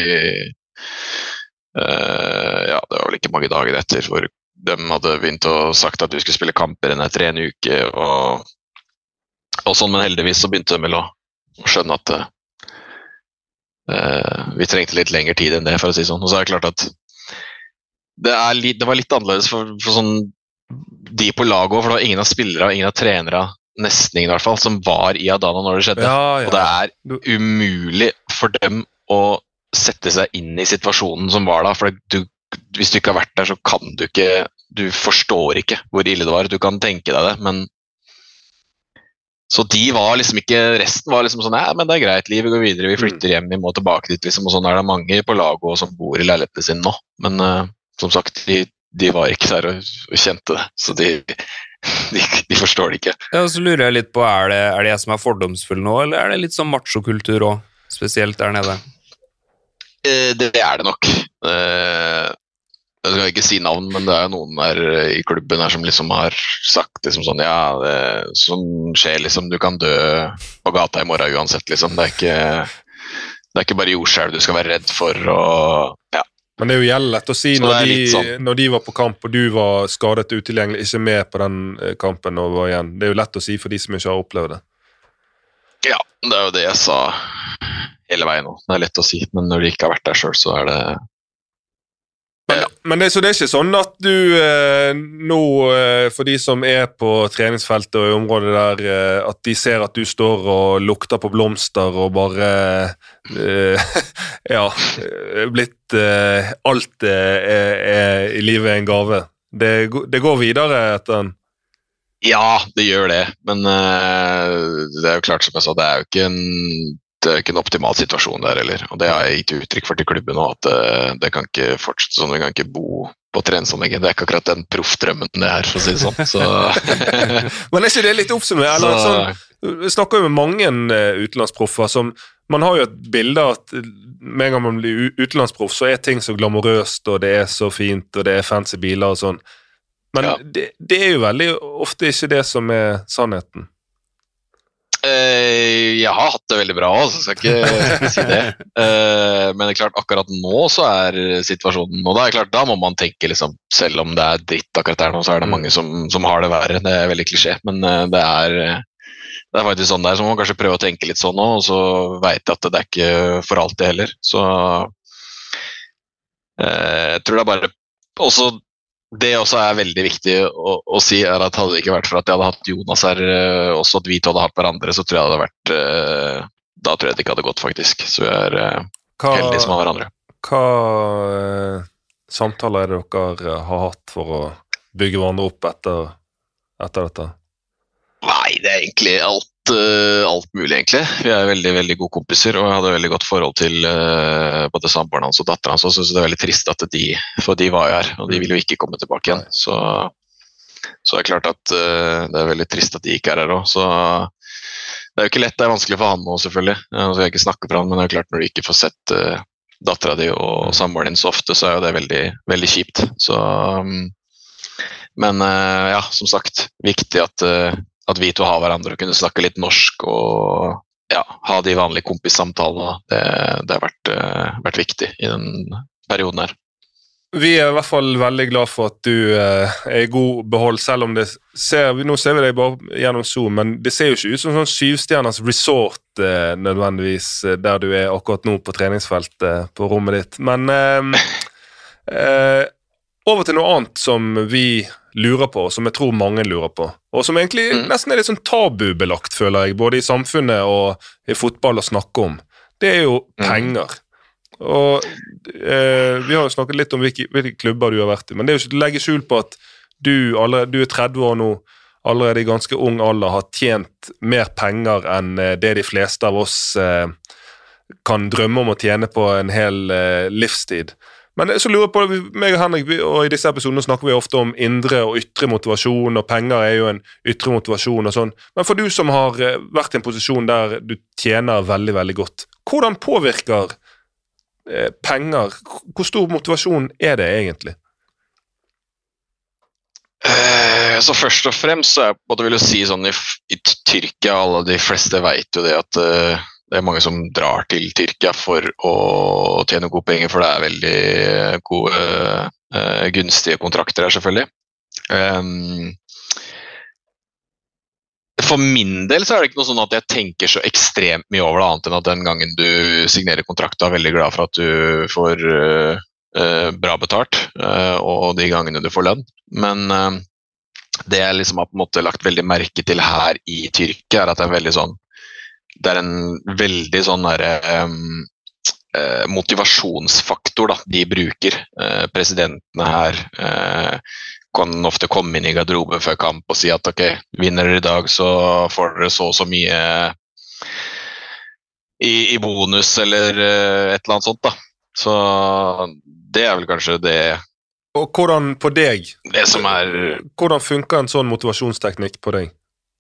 uh, ja, det var vel ikke mange dager etter hvor de hadde begynt å sagt at vi skulle spille kamper etter en uke, og, og sånn, men heldigvis så begynte de vel å, å skjønne at uh, vi trengte litt lengre tid enn det, for å si sånn. Og så er det klart at det, er litt, det var litt annerledes for, for sånn, de på laget også, for det var ingen av spillere, ingen av trenere, nesten ingen i hvert fall, som var i Adana når det skjedde. Ja, ja. Og det er umulig for dem å sette seg inn i situasjonen som var da, for du hvis du ikke har vært der, så kan du ikke, du forstår ikke hvor ille det var, du kan tenke deg det, men så de var liksom ikke, resten var liksom sånn, ja, men det er greit, livet går videre, vi flytter hjem, vi må tilbake dit, liksom, og sånn er det mange på laget som bor i leilighetene sine nå, men uh, som sagt, de, de var ikke der og, og kjente det, så de, de, de forstår det ikke. Ja, så lurer jeg litt på, er det, er det jeg som er fordomsfull nå, eller er det litt sånn machokultur også, spesielt der nede? Uh, det er det nok. Uh, Jeg skal ikke si navn, men det er noen der i klubben her som liksom har sagt liksom sånn, ja, det, sånn skjer liksom, du kan dø på gata i morgen uansett, liksom. Det er ikke, det er ikke bare jordskjelv du skal være redd for, og ja. Men det er jo jævlig lett å si når de, sånn. Når de var på kamp, og du var skadet utilgjengelig, ikke med på den kampen og var igjen. Det er jo lett å si for de som ikke har opplevd det. Ja, det er jo det jeg sa hele veien nå. Det er lett å si, men når de ikke har vært der selv, så er det Men, men det, så det er ikke sånn at du eh, nå, eh, for de som er på treningsfeltet og i området der, eh, at de ser at du står og lukter på blomster og bare eh, ja, blitt eh, alt er, er i livet en gave. Det, det går videre etter den. Ja, det gjør det, men uh, det er jo klart som jeg sa, det er jo ikke en det er ikke en optimal situasjon der, eller. Og det har jeg gitt uttrykk for til klubben nå, at uh, det kan ikke fortsette sånn, vi kan ikke bo på treningsanlegget. Det er ikke akkurat den proffdrømmen det er, for å si det sånn. Så. Men er ikke det litt oppsummert? Eller sånn, vi snakker jo med mange uh, utenlandsproffer som man har jo et bilde av at med en gang man blir utenlandsproff, så er ting så glamorøst, og det er så fint, og det er fancy biler og sånn. Men ja. det, det er jo veldig ofte ikke det som er sannheten. Uh, jeg har hatt det veldig bra også, så skal jeg ikke si det. Uh, men det er klart, akkurat nå så er situasjonen, og da er det klart, da må man tenke liksom, selv om det er dritt akkurat der nå, så er det mange som, som har det verre. Det er veldig klisjé, men uh, det er det er faktisk sånn der, så må man kanskje prøve å tenke litt sånn nå, og så vet jeg at det er ikke for alltid heller. Så uh, jeg tror det er bare også det også er veldig viktig å, å si, er at hadde det ikke vært for at jeg hadde hatt Jonas her, også at vi to hadde hatt hverandre, så tror jeg det hadde vært, da tror jeg det ikke hadde gått faktisk. Så vi er hva, heldige som har hverandre. Hva eh, samtaler er det dere har hatt for å bygge hverandre opp etter, etter dette? Nei, det er egentlig alt, uh, alt mulig egentlig. Vi er veldig, veldig gode kompiser, og jeg hadde veldig godt forhold til uh, både samboeren hans og datteren hans, og synes det er veldig trist at de, for de var jo her, og de ville jo ikke komme tilbake igjen. Så, så er det klart at uh, det er veldig trist at de ikke er her også. Så det er jo ikke lett, det er vanskelig for han nå selvfølgelig. Jeg skal ikke snakke for han, men det er klart når du ikke får sett uh, datteren din og samboeren din så ofte, så er jo det veldig, veldig kjipt. Så, um, men uh, ja, som sagt, viktig at uh, at vi to har hverandre og kunne snakke litt norsk og ja, ha de vanlige kompissamtalene. Det, det har vært, uh, vært viktig i den perioden her. Vi er i hvert fall veldig glad for at du uh, er i god behold, selv om det ser, nå ser vi deg bare gjennom Zoom, men det ser jo ikke ut som sånn syvstjerners resort uh, nødvendigvis, uh, der du er akkurat nå på treningsfeltet uh, på rommet ditt. Men uh, uh, over til noe annet som vi lurer på, som jeg tror mange lurer på, og som egentlig mm. nesten er litt sånn tabubelagt, føler jeg, både i samfunnet og i fotball å snakke om. Det er jo penger. Mm. Og eh, vi har jo snakket litt om hvilke, hvilke klubber du har vært i, men det er jo ikke å legge skjul på at du, allerede, du er tretti år nå, allerede i ganske ung alder, har tjent mer penger enn det de fleste av oss eh, kan drømme om å tjene på en hel eh, livstid. Men så lurer jeg på, meg og Henrik, og i disse episodene snakker vi ofte om indre og ytre motivasjon, og penger er jo en ytre motivasjon og sånn. Men for du som har vært i en posisjon der du tjener veldig, veldig godt, hvordan påvirker eh, penger? Hvor stor motivasjon er det egentlig? Uh, så først og fremst så er det, vil jeg si sånn, i, i Tyrkia, alle de fleste vet jo det at uh, det er mange som drar til Tyrkia for å tjene gode penger, for det er veldig gode, uh, gunstige kontrakter her selvfølgelig. Um, for min del så er det ikke noe sånn at jeg tenker så ekstremt mye over det, annet enn at den gangen du signerer kontrakt, er veldig glad for at du får uh, uh, bra betalt, uh, og de gangene du får lønn. Men uh, det jeg liksom har på en måte lagt veldig merke til her i Tyrkia, er at det er veldig sånn, det er en veldig sånn der, um, uh, motivasjonsfaktor da, de bruker. Uh, presidentene her uh, kan ofte komme inn i garderoben før kamp og si at ok, vinner dere i dag så får dere så og så mye i, i bonus eller uh, et eller annet sånt da. Så det er vel kanskje det. Og hvordan på deg? Det som er... Hvordan funker en sånn motivasjonsteknikk på deg?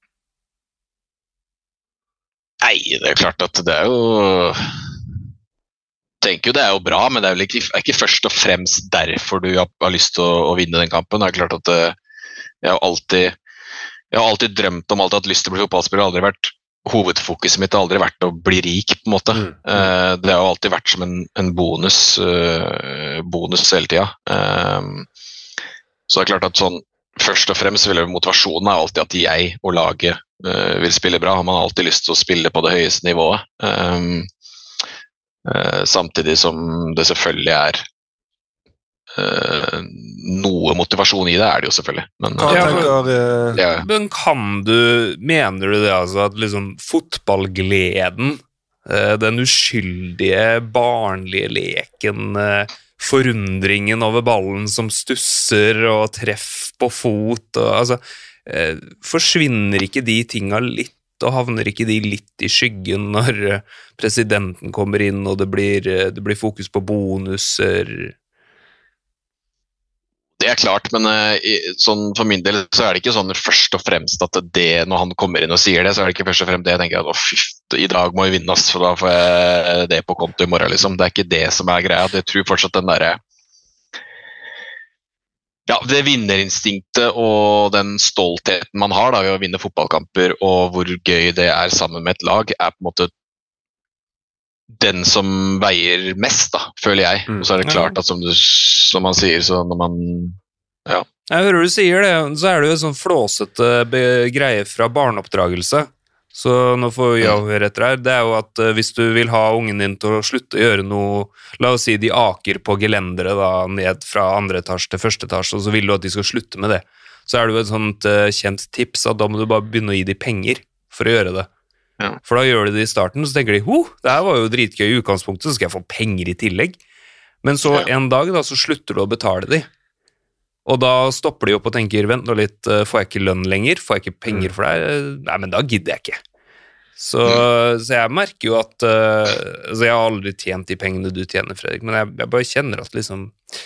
Nei, det er klart at det er jo, tenker jo det er jo bra, men det er vel ikke, er ikke først og fremst derfor du har, har lyst til å, å vinne den kampen. Det er klart at det, jeg, har alltid, jeg har alltid drømt om, alltid hatt lyst til å bli fotballspiller, aldri vært, hovedfokuset mitt har aldri vært å bli rik på en måte. Mm. Uh, det har jo alltid vært som en, en bonus, uh, bonus hele tida. Uh, så det er klart at sånn, først og fremst vil motivasjonen er alltid at jeg og laget uh, vil spille bra. Man har alltid lyst til å spille på det høyeste nivået. Um, uh, samtidig som det selvfølgelig er uh, noe motivasjon i det, er det jo selvfølgelig. Men, uh, ja, tenker, uh, ja. men kan du, mener du det altså, at liksom fotballgleden, uh, den uskyldige, barnlige leken, uh, forundringen over ballen som stusser og treff på fot, og, altså, eh, forsvinner ikke de tinga litt, og havner ikke de litt i skyggen når presidenten kommer inn, og det blir, det blir fokus på bonuser? Det er klart, men uh, sånn, for min del så er det ikke sånn først og fremst at det, når han kommer inn og sier det, så er det ikke først og fremst det jeg tenker at å fy, at i dag må vi vinne, ass, for da får jeg det på konto i morgen, liksom. Det er ikke det som er greia. Jeg tror fortsatt den derre ja, det vinnerinstinktet og den stoltheten man har da, ved å vinne fotballkamper, og hvor gøy det er sammen med et lag, er på en måte den som veier mest, da, føler jeg. Mm. Og så er det klart at som, du, som man sier, så når man ja. Jeg hører du sier det, så er det jo en sånn flåsete greie fra barneoppdragelse. Så nå får jeg høre etter her. Det er jo at hvis du vil ha ungen din til å slutte å gjøre noe, la oss si de aker på gelendere da, ned fra andre etasje til første etasje, og så vil du at de skal slutte med det. Så er det jo et sånt uh, kjent tips at da må du bare begynne å gi de penger for å gjøre det. Ja. For da gjør de det i starten, så tenker de, ho, det her var jo dritgøy i utgangspunktet, så skal jeg få penger i tillegg. Men så ja. En dag da, så slutter du å betale de. Og da stopper de opp og tenker, vent nå litt, får jeg ikke lønn lenger? Får jeg ikke penger for deg? Nei, men da gidder jeg ikke. Så, mm. så jeg merker jo at, uh, altså jeg har aldri tjent de pengene du tjener, Fredrik, men jeg, jeg bare kjenner at liksom,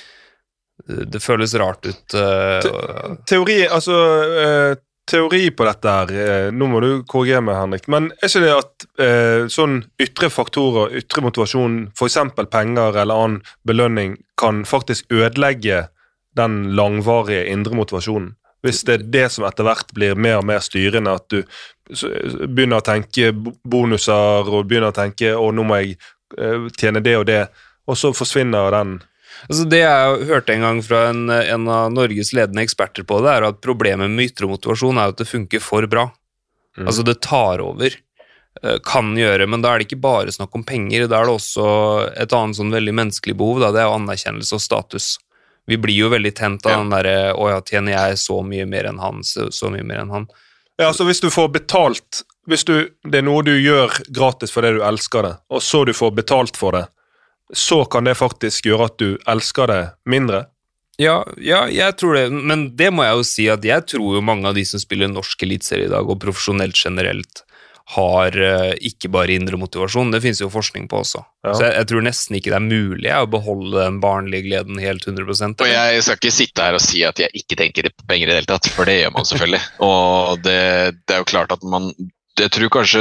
det føles rart ut. Uh, Te teori, altså, uh, teori på dette her, uh, nå må du korrigere meg, Henrik, men er ikke det at uh, sånn ytre faktorer, ytre motivasjon, for eksempel penger eller annen belønning, kan faktisk ødelegge den langvarige indre motivasjonen. Hvis det er det som etter hvert blir mer og mer styrende, at du begynner å tenke bonuser, og begynner å tenke, å nå må jeg tjene det og det, og så forsvinner den. Altså det jeg hørte en gang fra en, en av Norges ledende eksperter på det, er at problemet med ytre motivasjon er at det funker for bra. Mm. Altså det tar over, kan gjøre, men da er det ikke bare snakk om penger, da er det også et annet sånn veldig menneskelig behov, da, det er anerkjennelse og status. Vi blir jo veldig tent av ja. Den der, å ja, tjener jeg så mye mer enn han, så, så mye mer enn han. Ja, altså hvis du får betalt, hvis du, det er noe du gjør gratis fordi du elsker det, og så du får betalt for det, så kan det faktisk gjøre at du elsker det mindre. Ja, ja, jeg tror det, men det må jeg jo si at jeg tror jo mange av de som spiller norsk elitserie i dag, og profesjonelt generelt, har uh, ikke bare indre motivasjon, det finnes jo forskning på også. Ja. Så jeg, jeg tror nesten ikke det er mulig å beholde den barnlige gleden helt hundre prosent. Og jeg skal ikke sitte her og si at jeg ikke tenker på penger i det hele tatt, for det gjør man selvfølgelig. Og det, det er jo klart at man, jeg tror kanskje,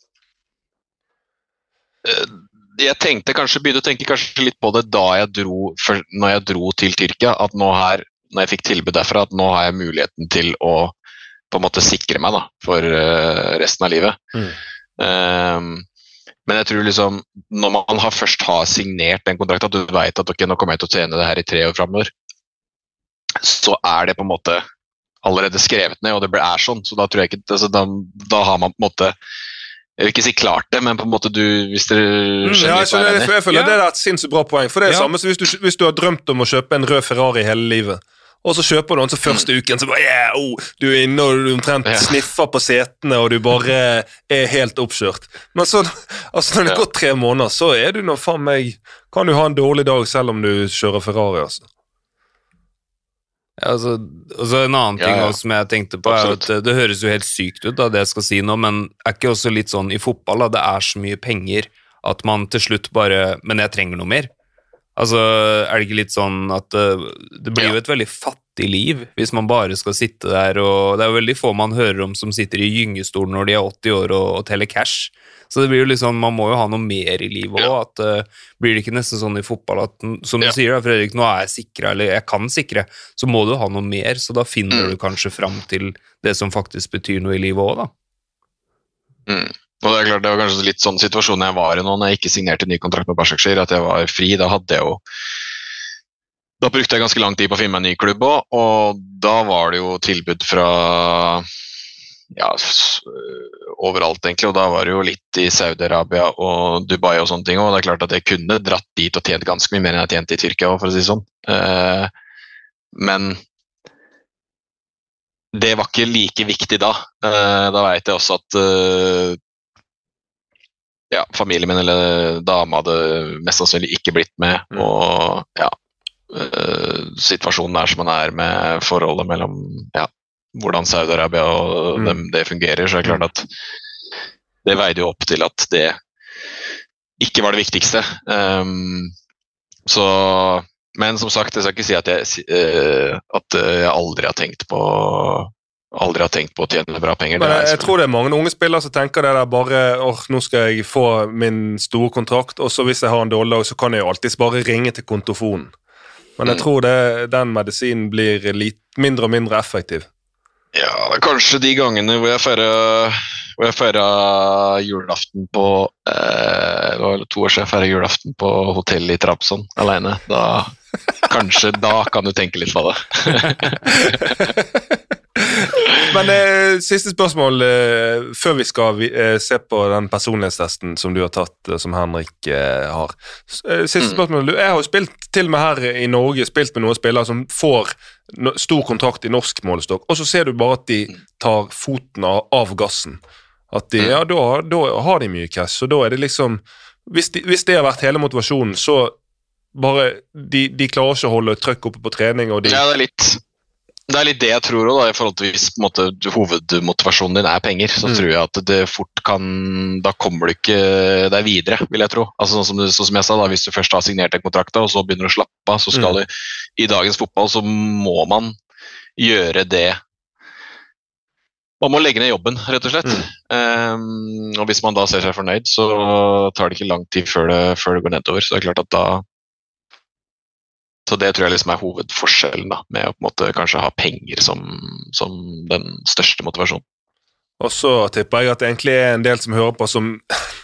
jeg tenkte kanskje, begynte å tenke kanskje litt på det da jeg dro, for, når jeg dro til Tyrkia, at nå her, når jeg fikk tilbud derfra, at nå har jeg muligheten til å på en måte sikre meg da, for uh, resten av livet. Mm. Um, men jeg tror liksom, når man har først har signert en kontrakt, at du vet at ok, nå kommer jeg til å tjene det her i tre år fremover, så er det på en måte allerede skrevet ned, og det er sånn, så da tror jeg ikke, altså, da, da har man på en måte, jeg vil ikke si klart det, men på en måte du, hvis dere mm, ja, så jeg, jeg føler ja. Det er et sinnssykt bra poeng, for det er ja. Samme som hvis du, hvis du har drømt om å kjøpe en rød Ferrari hele livet, og så kjøper du den så første uken, så bare, yeah, oh, du er inne og du omtrent ja. Sniffer på setene, og du bare er helt oppkjørt. Men så, altså når det ja. Går tre måneder, så er du nå faen meg, kan du ha en dårlig dag selv om du kjører Ferrari, altså. Ja, altså, altså en annen ting ja, ja. Også, som jeg tenkte på, er at det høres jo helt sykt ut, da, det jeg skal si nå, men er ikke også litt sånn i fotball, da, det er så mye penger, at man til slutt bare, men jeg trenger noe mer. Altså, er det ikke litt sånn at uh, det blir jo et veldig fattig liv hvis man bare skal sitte der, og det er jo veldig få man hører om som sitter i gyngestolen når de er åtti år og, og teller cash. Så det blir jo liksom, man må jo ha noe mer i livet også, at uh, blir det ikke nesten sånn i fotball at, som du ja. Sier da, Fredrik, nå er jeg sikret, eller jeg kan sikre, så må du ha noe mer, så da finner mm. du kanskje frem til det som faktisk betyr noe i livet også, da. Mm. Og det er klart, det var kanskje litt sånn situasjonen jeg var i nå, når jeg ikke signerte ny kontrakt med Başakşehir, at jeg var fri, da hadde jeg jo, da brukte jeg ganske lang tid på å finne meg en ny klubb også, og da var det jo tilbud fra, ja, overalt egentlig, og da var det jo litt i Saudi-Arabia og Dubai og sånne ting, og det er klart at jeg kunne dratt dit og tjent ganske mye mer enn jeg tjente i Tyrkia, for å si sånn. Men det var ikke like viktig da. Da vet jeg også at ja, familien min eller dama hadde mest sannsynlig ikke blitt med, mm. og ja, uh, situasjonen er som man er med forholdet mellom, ja, hvordan Saudi-Arabia og mm. dem, det fungerer, så er det klart at det veide jo opp til at det ikke var det viktigste. Um, så, men som sagt, jeg skal ikke si at jeg, uh, at jeg aldri har tenkt på aldri har tenkt på å tjene bra penger. Men Det jeg, er, jeg tror det er mange unge spillere som tenker det der bare, åh, nå skal jeg få min store kontrakt, og så hvis jeg har en dårlig dag, så kan jeg jo alltid bare ringe til kontofonen. Men jeg Mm. tror det, den medisinen blir litt mindre og mindre effektiv. ja, det er kanskje de gangene hvor jeg feiret hvor jeg feiret julaften på eh, det var to år siden jeg feiret julaften på hotellet i Trabzon alene. Da, kanskje da kan du tenke litt på det. Men eh, siste spørsmål eh, før vi skal vi, eh, se på den personlighetstesten som du har tatt, eh, som Henrik eh, har. S- eh, Siste Mm. spørsmål. Du, jeg har jo spilt til og med her i Norge, spilt med noen spillere som får no, stor kontrakt i norsk målestokk, og så ser du bare at de tar foten av, av gassen. At de, Mm. ja, da, da har de mye cash, så da er det liksom, hvis, de, hvis det har vært hele motivasjonen, så bare, de, de klarer ikke å holde trøkk oppe på trening, og de... Ja, det er litt det er litt det jeg tror også, da, i forhold til hvis på en måte, hovedmotivasjonen din er penger, så Mm. tror jeg at det fort kan, da kommer du ikke deg videre, vil jeg tro. Altså sånn som, du, sånn som jeg sa da, hvis du først har signert en kontrakt da, og så begynner du å slappe av, så skal Mm. du, i dagens fotball så må man gjøre det, man må legge ned jobben, rett og slett. Mm. Um, og hvis man da ser seg fornøyd, så tar det ikke lang tid før det, før det går nedover, så det er klart at da så det tror jeg liksom er hovedforskjellen da, med å på en måte kanskje ha penger som, som den største motivasjonen. Og så tipper jeg at det egentlig er en del som hører på som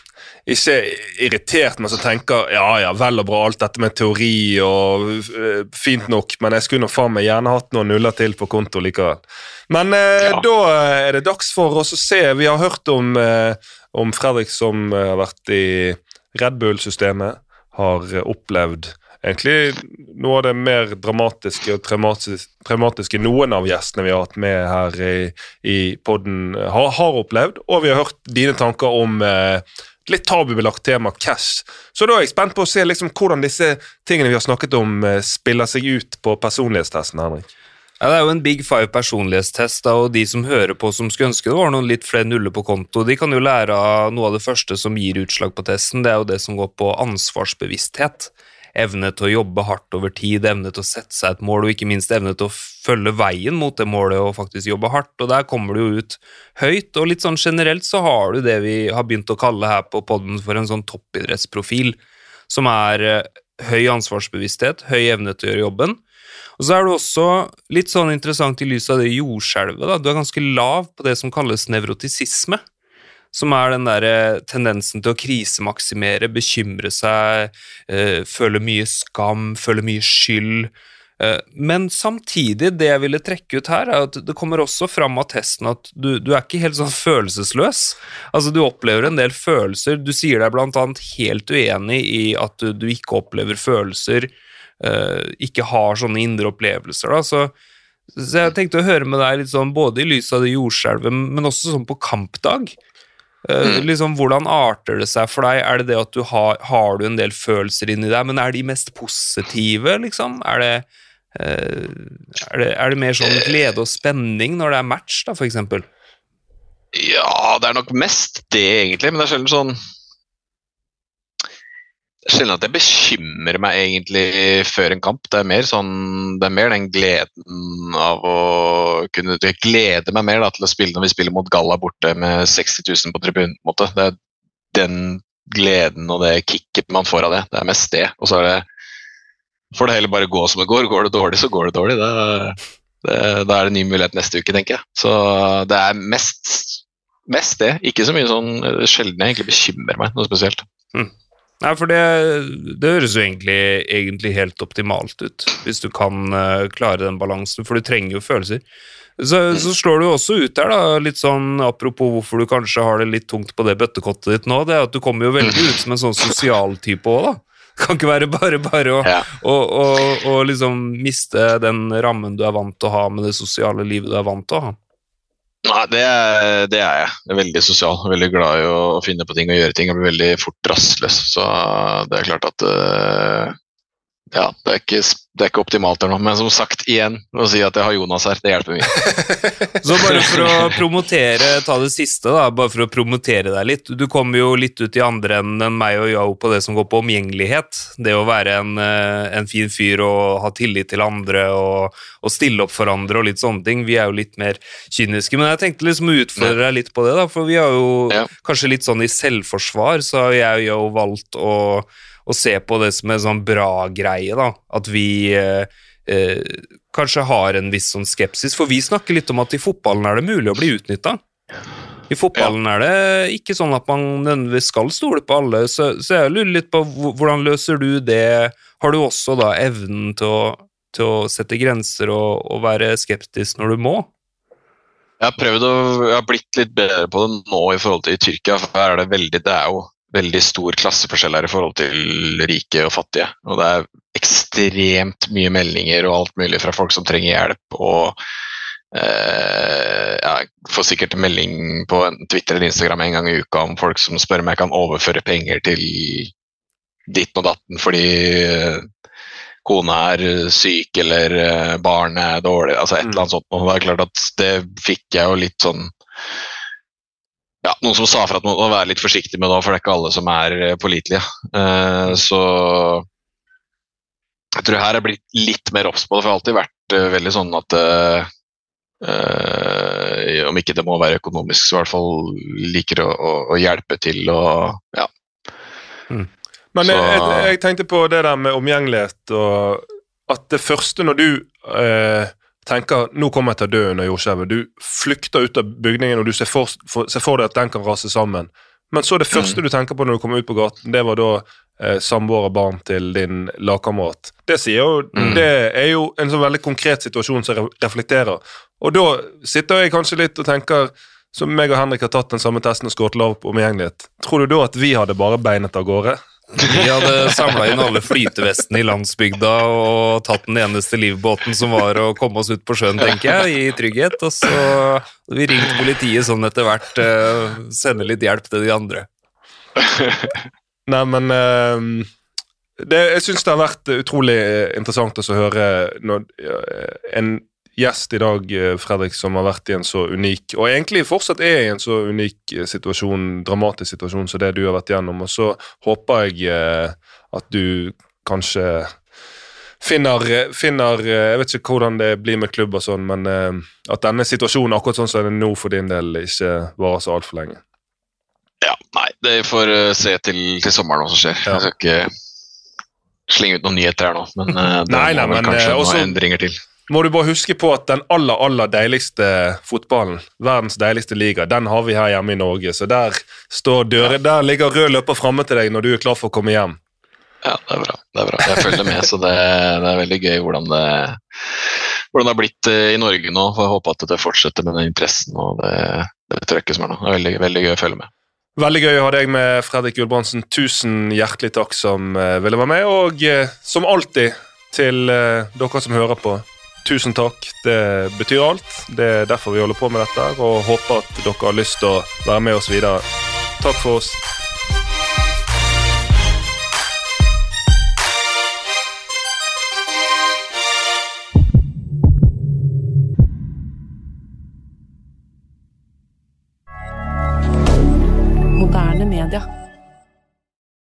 ikke er irritert, men som tenker, ja, ja, vel og bra alt dette med teori og uh, fint nok, men jeg skulle nå faen meg gjerne hatt noen nuller til på konto likevel. Men uh, Ja. da er det dags for oss å se, vi har hørt om, uh, om Fredrik som uh, har vært i Red Bull-systemet, har uh, opplevd egentlig noe av det mer dramatiske og traumatiske, traumatiske noen av gjestene vi har hatt med her i, i podden har, har opplevd, og vi har hørt dine tanker om eh, litt tabubelagt tema, cash. Så da er jeg spent på å se liksom, hvordan disse tingene vi har snakket om eh, spiller seg ut på personlighetstesten, Henrik. Ja, det er jo en Big Five personlighetstest, da, og de som hører på som skulle ønske det var noen litt flere nuller på konto, de kan jo lære av noe av det første som gir utslag på testen, det er jo det som går på ansvarsbevissthet. Evne til å jobbe hardt over tid, evne til å sette seg et mål, og ikke minst evne til å følge veien mot det målet og faktisk jobbe hardt, og der kommer det jo ut høyt, og litt sånn generelt så har du det vi har begynt å kalle her på podden for en sånn toppidrettsprofil, som er eh, høy ansvarsbevissthet, høy evne til å gjøre jobben, og så er du også litt sånn interessant i lys av det jordskjelvet, da. Du er ganske lav på det som kalles nevrotisisme, som er den der tendensen til å krisemaksimere, bekymre seg, øh, føle mye skam, føle mye skyld. Uh, men samtidig, det jeg ville trekke ut her, er at det kommer også fram av testen at du, du er ikke helt sånn følelsesløs. Altså, du opplever en del følelser. Du sier deg blant annet helt uenig i at du, du ikke opplever følelser, uh, ikke har sånne indre opplevelser, da. Så, så jeg tenkte å høre med deg litt sånn, både i lys av det jordskjelvet, men også sånn på kampdag. Uh, liksom, hvordan arter det seg for deg? Er det det at du har, har du en del følelser inni deg, men er de mest positive, liksom? Er det, uh, er det, er det mer sånn glede og spenning når det er match, da, for eksempel? Ja, det er nok mest det egentlig, men det er sjelden sånn det er sjelden at jeg bekymrer meg egentlig før en kamp. Det er mer sånn, det er mer den gleden av å kunne, jeg gleder meg mer da, til å spille når vi spiller mot Galla borte med seksti tusen på tribunen, på en måte. Det er den gleden og det kicket man får av det, det er mest det. Og så er det, får det heller bare gå som det går. Går det dårlig, så går det dårlig. Da er det en ny mulighet neste uke, tenker jeg. Så det er mest, mest det, ikke så mye sånn, sjelden jeg egentlig bekymrer meg noe spesielt. Mm. Nei, for det, det høres jo egentlig, egentlig helt optimalt ut, hvis du kan uh, klare den balansen, for du trenger jo følelser. Så, så slår du også ut der, da, litt sånn apropos hvorfor du kanskje har det litt tungt på det bøttekottet ditt nå, det er at du kommer jo veldig ut som en sånn sosial type også, da. Det kan ikke være bare bare å, Ja. å, å, å liksom miste den rammen du er vant til å ha med det sosiale livet du er vant til å ha. Nei, det er, det er jeg. Jeg er veldig sosial, veldig glad i å finne på ting og gjøre ting. Jeg blir veldig fort rastløs, så det er klart at uh, ja, det er, ikke, det er ikke optimalt her nå, men som sagt igjen, å si at jeg har Jonas her, det hjelper mye. Så bare for å promotere, ta det siste da, bare for å promotere deg litt, du kommer jo litt ut i andre enn meg og jeg på det som går på omgjengelighet, det å være en, en fin fyr og ha tillit til andre og, og stille opp for andre og litt sånne ting, vi er jo litt mer kyniske, men jeg tenkte liksom å utfordre deg litt på det da, for vi har jo ja. kanskje litt sånn i selvforsvar, så har jeg jo valgt å og se på det som en sånn bra greie da, at vi eh, eh, kanskje har en viss sånn skepsis, for vi snakker litt om at i fotballen er det mulig å bli utnyttet. I fotballen ja. er det ikke sånn at man nødvendigvis skal stole på alle, så, så jeg lurer litt på hvordan løser du det? Har du også da evnen til å, til å sette grenser og, og være skeptisk når du må? Jeg har prøvd å, jeg har blitt litt bedre på det nå i forhold til i Tyrkia, for her er det veldig, det er jo veldig stor klasseforskjell her i forhold til rike og fattige, og det er ekstremt mye meldinger og alt mulig fra folk som trenger hjelp, og eh, ja, jeg får sikkert en melding på Twitter eller Instagram en gang i uka om folk som spør om jeg kan overføre penger til ditten og datten fordi kona er syk eller barnet er dårlig, altså et eller annet sånt, og det er klart at det fikk jeg jo litt sånn ja, noen som sa for at man må være litt forsiktig med det, for det er ikke alle som er pålitelige. Uh, så jeg tror her er blitt litt mer obs på det, for det har alltid vært uh, veldig sånn at uh, uh, om ikke det må være økonomisk, så i hvert fall liker å, å, å hjelpe til og ja. Mm. Men jeg, jeg, jeg tenkte på det der med omgjengelighet, og at det første når du uh, tenker, nå kommer jeg til å dø under jordskjelvet. Du flykter ut av bygningen, og du ser for, for, ser for deg at den kan rase sammen. Men så det første mm. du tenker på når du kommer ut på gaten, det var da eh, samboer og barn til din lagkamerat. Det sier jo, mm. det er jo en sånn veldig konkret situasjon som re reflekterer. Og da sitter jeg kanskje litt og tenker, som meg og Henrik har tatt den samme testen og skåret lav på omgjengelighet. Tror du da at vi hadde bare beinet av gårde? Vi hadde samlet inn alle flytevestene i landsbygda og tatt den eneste livbåten som var å komme oss ut på sjøen, tenker jeg, i trygghet, og så vi ringt politiet sånn etter hvert, uh, sende litt hjelp til de andre. Nei, men uh, det, jeg synes det har vært utrolig interessant å høre når, uh, en gjest i dag, Fredrik, som har vært i en så unik, og egentlig fortsatt er i en så unik situasjon, dramatisk situasjon, som det du har vært gjennom, og så håper jeg eh, at du kanskje finner, finner, jeg vet ikke hvordan det blir med klubb og sånn, men eh, at denne situasjonen, akkurat sånn som den er nå for din del, ikke varer så alt for lenge. Ja, nei, det får uh, se til, til sommeren hva som skjer. Ja. Jeg skal ikke slenge ut noen nyheter her nå, men uh, det nei, nei, må men, kanskje også, noen endringer til. Må du bare huske på at den aller, aller deiligste fotballen, verdens deiligste liga, den har vi her hjemme i Norge, så der står døren, ja. Der ligger rød løper fremme til deg når du er klar for å komme hjem. Ja, det er bra, det er bra. Jeg følger med, så det, det er veldig gøy hvordan det, hvordan det har blitt i Norge nå, for jeg håper at det fortsetter med den interessen og det, det trøkket som er nå. Det er veldig, veldig gøy å følge med. Veldig gøy å ha deg med, Fredrik Gulbrandsen. Tusen hjertelig takk som uh, ville være med, og uh, som alltid til uh, dere som hører på. Tusen takk, det betyr alt. Det er derfor vi holder på med dette, og håper at dere har lyst til å være med oss videre. Takk for oss. Moderne media.